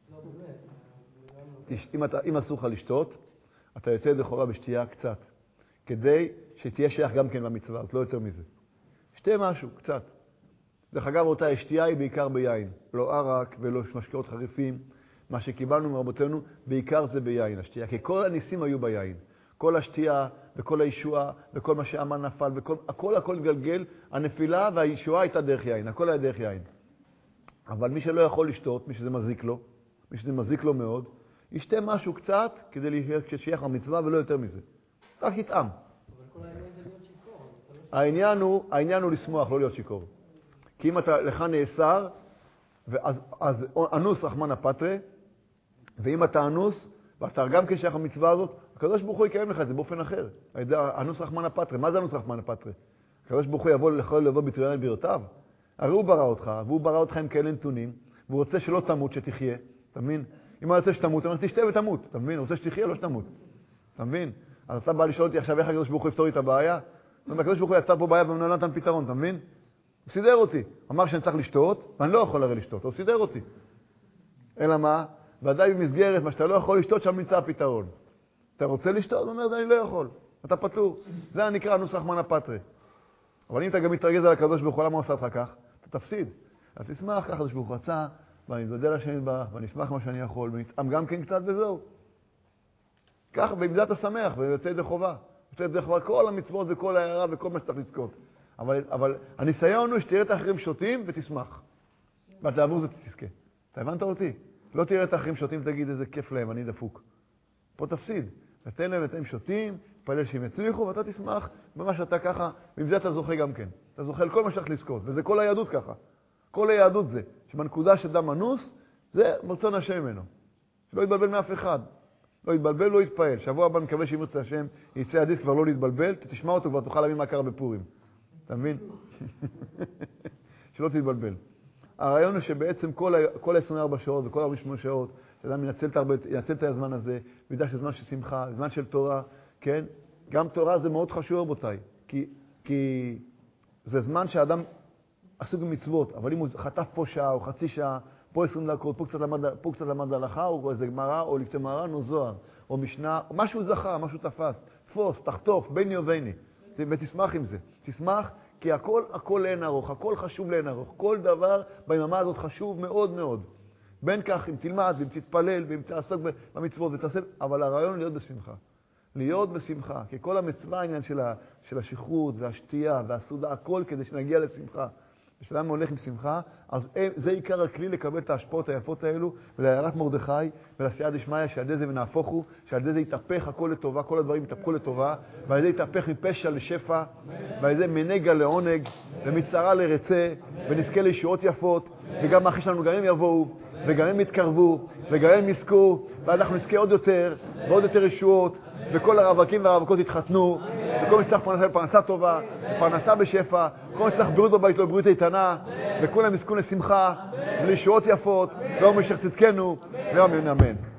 אם אסור לך לשתות, אתה יוצא לכאורה בשתייה קצת, כדי שתהיה שייך גם כן במצווה, לא יותר מזה. שתה משהו, קצת. דרך אגב, אותה השתייה היא בעיקר ביין. לא ערק ולא משקאות חריפים. מה שקיבלנו מרבותינו, בעיקר זה ביין, השתייה. כי כל הניסים היו ביין. כל השתייה וכל הישועה וכל מה שהמן נפל, הכל התגלגל, הנפילה והישועה הייתה דרך יין. הכל היה דרך יין. אבל מי שלא יכול לשתות, מי שזה מזיק לו מאוד, ישתה משהו קצת כדי שייך במצווה ולא יותר מזה. רק יטעם. אבל כל העניין זה להיות שיכור. העניין הוא לשמוח, לא להיות שיכור. כי אם לך נאסר, אז אנוס רחמן הפטרי, ואם אתה אנוס, ואתה גם כשייך המצווה הזאת, הקדוש ברוך הוא יקיים לך את זה באופן אחר. אנוס רחמן הפטרי. מה זה אנוס רחמן הפטרי? הקדוש ברוך הוא יכול לבוא בתרי"ן בירותיו. הרי הוא ברא אותך, והוא ברא אותך עם כאלה נתונים, והוא רוצה שלא תמות, שתחיה. אתה מבין? אם הוא רוצה שתמות, הוא אומר, תשתה ותמות. אתה מבין? הוא רוצה שתחיה, לא שתמות. אתה מבין? אז אתה בא לשאול אותי עכשיו איך הקדוש ברוך הוא יפתור לי את הבעיה? הקדוש ברוך הוא יצר פה בעיה ומנהל נתן פתרון, אתה מבין? הוא סידר אותי. אמר שאני צריך לשתות, ואני לא יכול הרי לשתות, הוא סידר אותי. אלא מה? ודאי במסגרת, מה שאתה לא יכול לשתות, שם נמצא הפתרון. אתה רוצה לשתות? הוא אומר, אני לא יכול. אתה פטור. זה נקרא אנוס רחמן הפטרי. אבל אם אתה גם מתרגז על הקדוש ברוך הוא, למה הוא עושה אותך כך? אתה תפסיד. אז תשמח ככה, הקדוש ברוך הוא רצה, ואני מתוודה לשם בה, ואני אשמח מה שאני יכול, ונתאם גם כן קצת וזהו. ככה, בזה אתה שמח, ויוצא ידי חובה. יוצא ידי חובה כל המצוות וכל הערה וכל מה שצריך לזכות. אבל הניסיון הוא שתראה את האחרים שותים ותשמח. ואתה עבור זה תזכה. אתה הבנת אותי? לא תראה את האחרים שותים ותגיד איזה כיף להם, אני דפוק. פה תפסיד. תתן להם ותן שותים, תפלל שהם יצליחו, ואתה תשמח במה שאתה ככה, ועם זה אתה זוכה גם כן. אתה זוכה על כל מה שצריך לזכות, וזה כל היהדות ככה. כל היהדות זה, שבנקודה שדם אנוס, זה מרצון השם ממנו. שלא יתבלבל מאף אחד. לא יתבלבל, לא יתפעל. שבוע הבא מקווה שאם ירצה השם, יצא עדיף כבר לא להתבלבל, תשמע אותו כבר תוכל להבין מה קרה בפורים. אתה מבין? שלא תתבלבל. הרעיון הוא שבעצם כל 24 שעות וכל 48 שעות, שאדם ינצל את הזמן הזה, וידע שזמן של שמחה, זמן של תורה, כן? גם תורה זה מאוד חשוב רבותיי, כי זה זמן שהאדם עסוק במצוות, אבל אם הוא חטף פה שעה או חצי שעה, פה 20 דקות, פה קצת למד הלכה, או איזה גמרא, או לפני מרן, או זוהר, או משנה, או משהו זכה, משהו תפס, תפוס, תחטוף, ביני וביני, ותשמח עם זה. תשמח, כי הכל לאין ארוך, הכל חשוב לאין ארוך. כל דבר ביממה הזאת חשוב מאוד מאוד. בין כך, אם תלמד, ואם תתפלל, ואם תעסוק במצוות, ותעשה, אבל הרעיון הוא להיות בשמחה. להיות בשמחה, כי כל המצווה העניין של השכרות והשתייה והסעודה, הכל כדי שנגיע לשמחה. כשאדם הולך עם שמחה, אז זה עיקר הכלי לקבל את ההשפעות היפות האלו, ולהערת מרדכי, ולסייעתא דשמיא, שעל ידי זה ונהפוך הוא, שעל ידי זה יתהפך הכל לטובה, כל הדברים יתהפכו לטובה, ועל ידי יתהפך מפשע לשפע, ועל ידי מנגע לעונג, ומצרה לרצה, ונזכה לישועות יפות, וגם האחים שלנו גם הם יבואו, וגם הם יתקרבו, וגם הם יזכו, ואנחנו נזכה עוד יותר, ועוד יותר ישועות, וכל הרווקים והרווקות יתחתנו, וכל מי שצריך פרנסה טובה, פרנסה בשפע, כל מי שצריך בריאות בבית, לא בריאות איתנה, וכולם יזכו לשמחה, ולישועות יפות, ואומר שצדקנו, ואמן אמן.